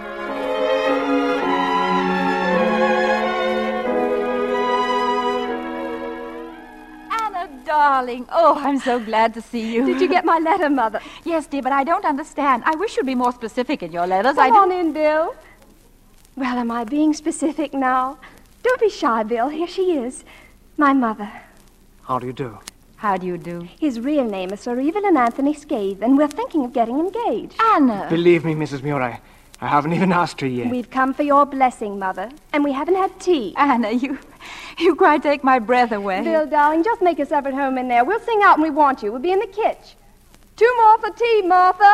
[SPEAKER 4] Anna, darling. Oh, I'm so glad to see you.
[SPEAKER 6] Did you get my letter, Mother?
[SPEAKER 4] Yes, dear, but I don't understand. I wish you'd be more specific in your letters.
[SPEAKER 6] Come on in, Bill. Well, am I being specific now? Don't be shy, Bill. Here she is. My mother.
[SPEAKER 5] How do you do?
[SPEAKER 4] How do you do?
[SPEAKER 6] His real name is Sir Evelyn Anthony Scathe, and we're thinking of getting engaged.
[SPEAKER 4] Anna!
[SPEAKER 5] Believe me, Mrs. Muir, I haven't even asked her yet.
[SPEAKER 6] We've come for your blessing, Mother, and we haven't had tea.
[SPEAKER 4] Anna, you quite take my breath away.
[SPEAKER 6] Bill, darling, just make yourself at home in there. We'll sing out when we want you. We'll be in the kitchen. 2 more for tea, Martha.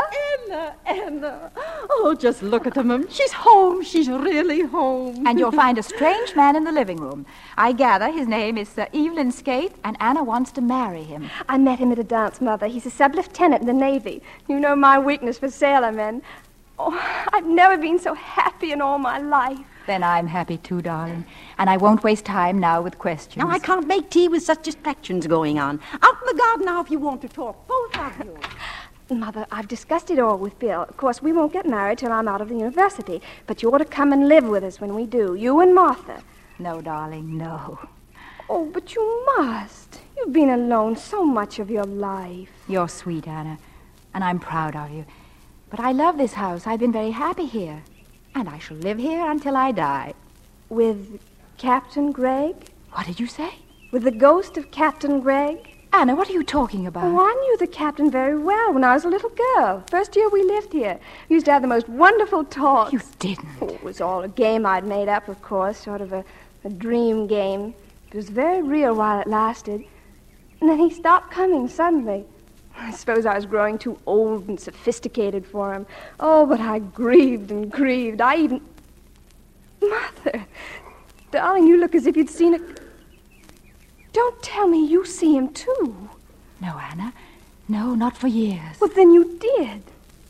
[SPEAKER 9] Anna. Oh, just look at her, Mum. She's home. She's really home.
[SPEAKER 4] And you'll find a strange man in the living room. I gather his name is Sir Evelyn Scathe, and Anna wants to marry him.
[SPEAKER 6] I met him at a dance, Mother. He's a sub-lieutenant in the Navy. You know my weakness for sailormen. Oh, I've never been so happy in all my life.
[SPEAKER 4] Then I'm happy too, darling. And I won't waste time now with questions.
[SPEAKER 3] Now, I can't make tea with such distractions going on. Out in the garden now if you want to talk, both of you.
[SPEAKER 6] Mother, I've discussed it all with Bill. Of course, we won't get married till I'm out of the university. But you ought to come and live with us when we do, you and Martha.
[SPEAKER 4] No, darling, no.
[SPEAKER 6] Oh, but you must. You've been alone so much of your life.
[SPEAKER 4] You're sweet, Anna, and I'm proud of you. But I love this house. I've been very happy here. And I shall live here until I die.
[SPEAKER 6] With Captain Gregg?
[SPEAKER 4] What did you say?
[SPEAKER 6] With the ghost of Captain Gregg?
[SPEAKER 4] Anna, what are you talking about?
[SPEAKER 6] Oh, I knew the captain very well when I was a little girl. First year we lived here. We used to have the most wonderful talks.
[SPEAKER 4] You didn't.
[SPEAKER 6] Oh, it was all a game I'd made up, of course, sort of a dream game. It was very real while it lasted. And then he stopped coming suddenly. I suppose I was growing too old and sophisticated for him. Oh, but I grieved and grieved. I even... Mother, darling, you look as if you'd seen a... Don't tell me you see him, too.
[SPEAKER 4] No, Anna. No, not for years.
[SPEAKER 6] Well, then you did.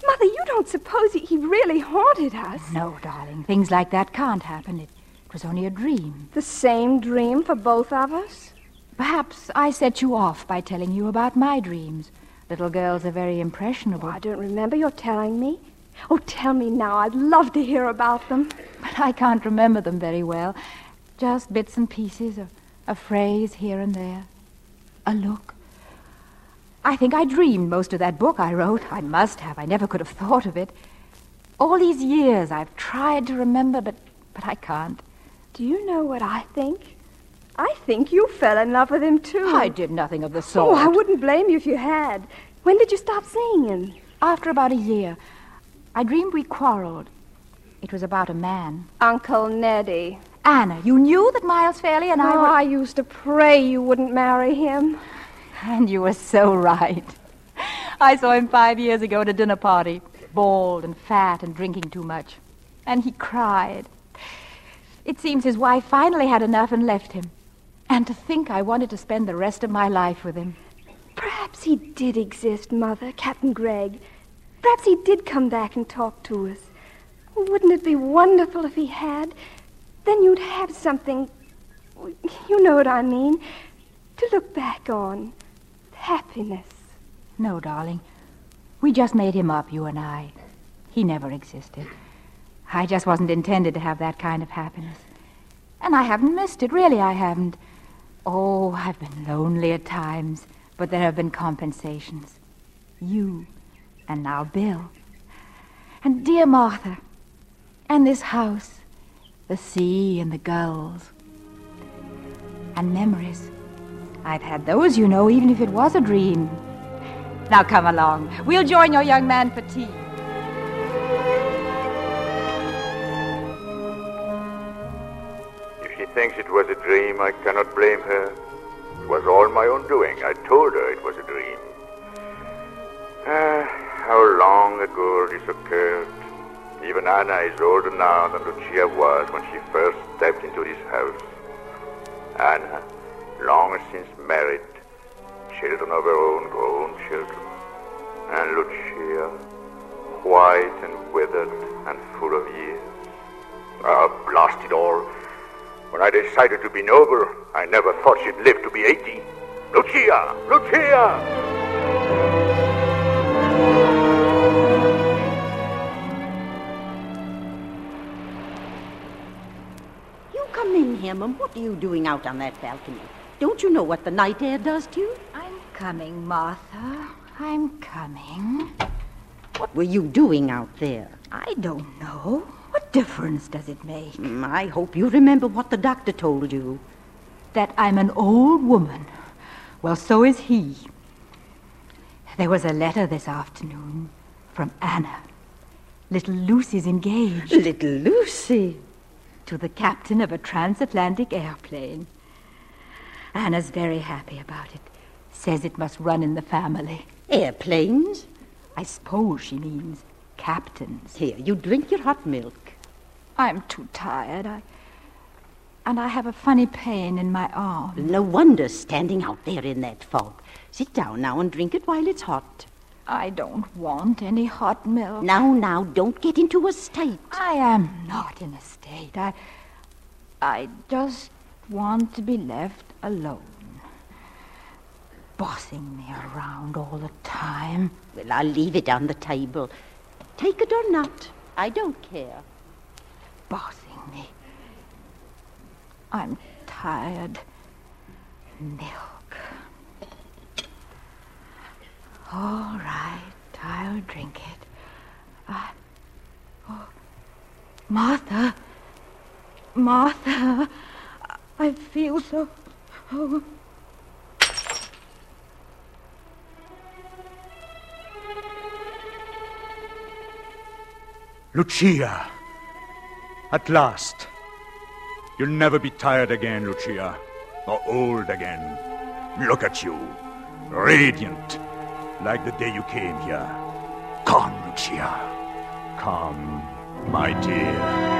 [SPEAKER 6] Mother, you don't suppose he really haunted us?
[SPEAKER 4] No, darling. Things like that can't happen. It was only a dream.
[SPEAKER 6] The same dream for both of us?
[SPEAKER 4] Perhaps I set you off by telling you about my dreams. Little girls are very impressionable.
[SPEAKER 6] Oh, I don't remember your telling me. Oh, tell me now. I'd love to hear about them.
[SPEAKER 4] But I can't remember them very well. Just bits and pieces of a phrase here and there. A look. I think I dreamed most of that book I wrote. I must have. I never could have thought of it. All these years I've tried to remember, but I can't.
[SPEAKER 6] Do you know what I think? I think you fell in love with him, too.
[SPEAKER 4] I did nothing of the sort.
[SPEAKER 6] Oh, I wouldn't blame you if you had. When did you stop seeing him?
[SPEAKER 4] After about a year. I dreamed we quarreled. It was about a man.
[SPEAKER 6] Uncle Neddy.
[SPEAKER 4] Anna, you knew that Miles Fairley and I were...
[SPEAKER 6] I used to pray you wouldn't marry him.
[SPEAKER 4] And you were so right. I saw him 5 years ago at a dinner party, bald and fat and drinking too much. And he cried. It seems his wife finally had enough and left him. And to think I wanted to spend the rest of my life with him.
[SPEAKER 6] Perhaps he did exist, Mother, Captain Gregg. Perhaps he did come back and talk to us. Wouldn't it be wonderful if he had? Then you'd have something, you know what I mean, to look back on. Happiness.
[SPEAKER 4] No, darling. We just made him up, you and I. He never existed. I just wasn't intended to have that kind of happiness. And I haven't missed it, really I haven't. Oh, I've been lonely at times, but there have been compensations. You, and now Bill. And dear Martha. And this house, the sea and the gulls. And memories. I've had those, you know, even if it was a dream. Now come along. We'll join your young man for tea.
[SPEAKER 7] If she thinks it was a dream, I cannot blame her. It was all my own doing. I told her it was a dream. How long ago this occurred. Even Anna is older now than Lucia was when she first stepped into this house. Anna, long since married, children of her own, grown children. And Lucia, white and withered and full of years. Ah, blast it all. When I decided to be noble, I never thought she'd live to be 80. Lucia! Lucia!
[SPEAKER 3] Come in here, Mum. What are you doing out on that balcony? Don't you know what the night air does to you?
[SPEAKER 4] I'm coming, Martha. I'm coming.
[SPEAKER 3] What were you doing out there?
[SPEAKER 4] I don't know. What difference does it make?
[SPEAKER 3] I hope you remember what the doctor told you.
[SPEAKER 4] That I'm an old woman. Well, so is he. There was a letter this afternoon from Anna. Little Lucy's engaged.
[SPEAKER 3] Little Lucy?
[SPEAKER 4] To the captain of a transatlantic airplane. Anna's very happy about it. Says it must run in the family.
[SPEAKER 3] Airplanes?
[SPEAKER 4] I suppose she means captains.
[SPEAKER 3] Here, you drink your hot milk.
[SPEAKER 4] I'm too tired. And I have a funny pain in my arm.
[SPEAKER 3] No wonder standing out there in that fog. Sit down now and drink it while it's hot.
[SPEAKER 4] I don't want any hot milk.
[SPEAKER 3] Now, don't get into a state.
[SPEAKER 4] I am not in a state. I just want to be left alone. Bossing me around all the time.
[SPEAKER 3] Well, I'll leave it on the table. Take it or not, I don't care.
[SPEAKER 4] Bossing me. I'm tired. Milk. All right, I'll drink it. Martha. Martha. I feel so... Oh.
[SPEAKER 7] Lucia! At last. You'll never be tired again, Lucia. Or old again. Look at you. Radiant. Like the day you came here. Come, Lucia. Come, my dear.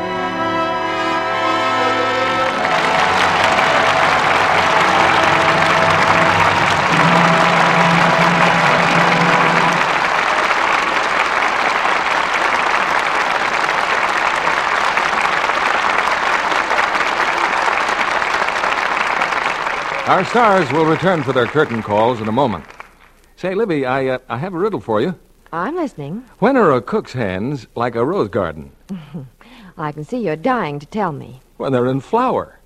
[SPEAKER 1] Our stars will return for their curtain calls in a moment. Say, Libby, I have a riddle for you.
[SPEAKER 10] I'm listening.
[SPEAKER 1] When are a cook's hands like a rose garden?
[SPEAKER 10] I can see you're dying to tell me.
[SPEAKER 1] When they're in flower.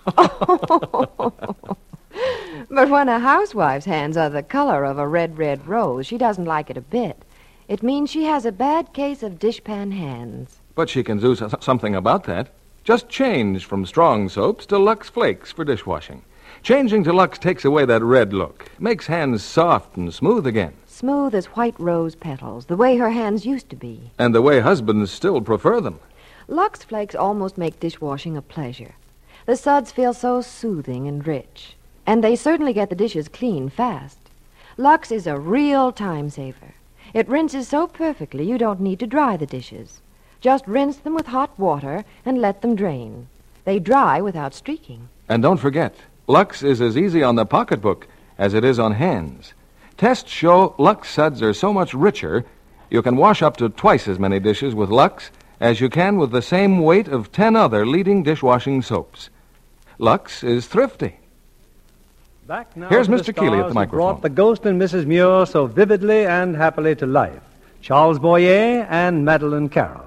[SPEAKER 10] But when a housewife's hands are the color of a red, red rose, she doesn't like it a bit. It means she has a bad case of dishpan hands.
[SPEAKER 1] But she can do something about that. Just change from strong soaps to Lux Flakes for dishwashing. Changing to Lux takes away that red look, makes hands soft and smooth again.
[SPEAKER 10] Smooth as white rose petals, the way her hands used to be.
[SPEAKER 1] And the way husbands still prefer them.
[SPEAKER 10] Lux Flakes almost make dishwashing a pleasure. The suds feel so soothing and rich. And they certainly get the dishes clean fast. Lux is a real time saver. It rinses so perfectly you don't need to dry the dishes. Just rinse them with hot water and let them drain. They dry without streaking.
[SPEAKER 1] And don't forget, Lux is as easy on the pocketbook as it is on hands. Tests show Lux suds are so much richer, you can wash up to twice as many dishes with Lux as you can with the same weight of 10 other leading dishwashing soaps. Lux is thrifty.
[SPEAKER 2] Back now
[SPEAKER 1] Here's
[SPEAKER 2] to
[SPEAKER 1] Mr. Keeley at the microphone.
[SPEAKER 2] Brought the Ghost and Mrs. Muir so vividly and happily to life. Charles Boyer and Madeline Carroll.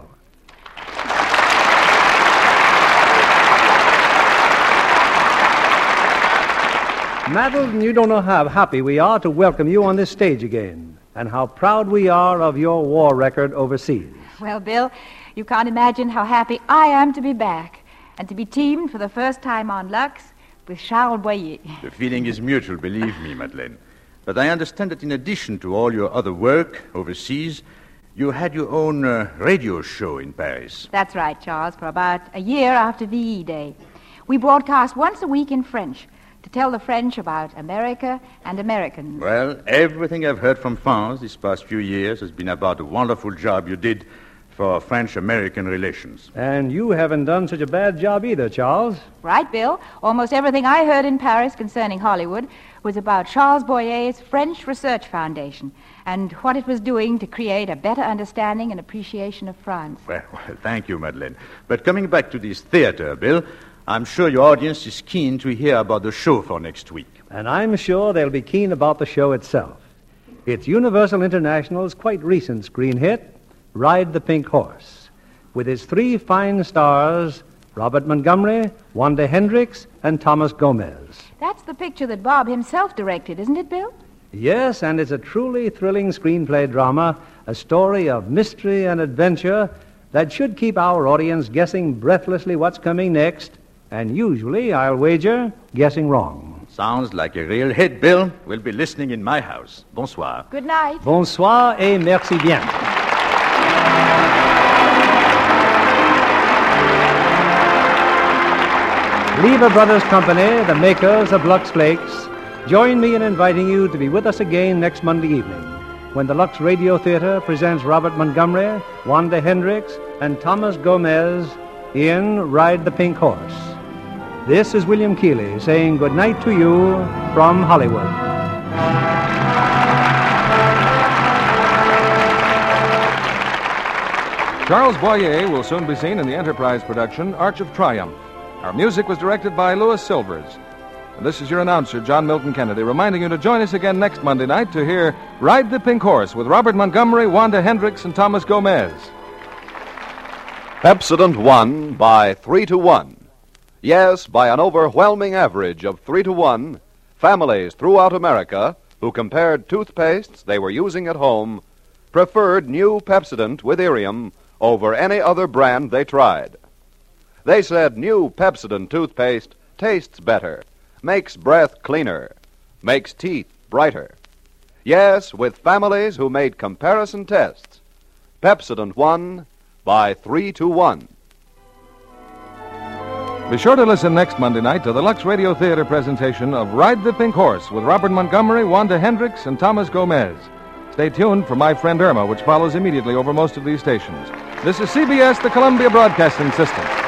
[SPEAKER 2] Madeline, you don't know how happy we are to welcome you on this stage again, and how proud we are of your war record overseas.
[SPEAKER 4] Well, Bill, you can't imagine how happy I am to be back and to be teamed for the first time on Lux with Charles Boyer.
[SPEAKER 7] The feeling is mutual, believe me, Madeleine. But I understand that in addition to all your other work overseas, you had your own radio show in Paris.
[SPEAKER 4] That's right, Charles, for about a year after VE Day. We broadcast once a week in French to tell the French about America and Americans.
[SPEAKER 7] Well, everything I've heard from France these past few years has been about the wonderful job you did for French-American relations.
[SPEAKER 2] And you haven't done such a bad job either, Charles.
[SPEAKER 4] Right, Bill. Almost everything I heard in Paris concerning Hollywood was about Charles Boyer's French Research Foundation and what it was doing to create a better understanding and appreciation of France.
[SPEAKER 7] Well, thank you, Madeleine. But coming back to this theater, Bill, I'm sure your audience is keen to hear about the show for next week.
[SPEAKER 2] And I'm sure they'll be keen about the show itself. It's Universal International's quite recent screen hit, Ride the Pink Horse, with its 3 fine stars, Robert Montgomery, Wanda Hendricks, and Thomas Gomez.
[SPEAKER 4] That's the picture that Bob himself directed, isn't it, Bill?
[SPEAKER 2] Yes, and it's a truly thrilling screenplay drama, a story of mystery and adventure that should keep our audience guessing breathlessly what's coming next, and usually, I'll wager, guessing wrong.
[SPEAKER 7] Sounds like a real hit, Bill. We'll be listening in my house. Bonsoir.
[SPEAKER 4] Good night.
[SPEAKER 2] Bonsoir et merci bien. Lever Brothers Company, the makers of Lux Flakes, join me in inviting you to be with us again next Monday evening when the Lux Radio Theater presents Robert Montgomery, Wanda Hendricks, and Thomas Gomez in Ride the Pink Horse. This is William Keeley saying good night to you from Hollywood.
[SPEAKER 1] Charles Boyer will soon be seen in the Enterprise production Arch of Triumph. Our music was directed by Louis Silvers. And this is your announcer, John Milton Kennedy, reminding you to join us again next Monday night to hear Ride the Pink Horse with Robert Montgomery, Wanda Hendricks, and Thomas Gomez.
[SPEAKER 15] Pepsodent won by 3-1. Yes, by an overwhelming average of 3-1, families throughout America who compared toothpastes they were using at home preferred new Pepsodent with Irium over any other brand they tried. They said new Pepsodent toothpaste tastes better, makes breath cleaner, makes teeth brighter. Yes, with families who made comparison tests, Pepsodent won by 3-1.
[SPEAKER 1] Be sure to listen next Monday night to the Lux Radio Theater presentation of Ride the Pink Horse with Robert Montgomery, Wanda Hendricks, and Thomas Gomez. Stay tuned for My Friend Irma, which follows immediately over most of these stations. This is CBS, the Columbia Broadcasting System.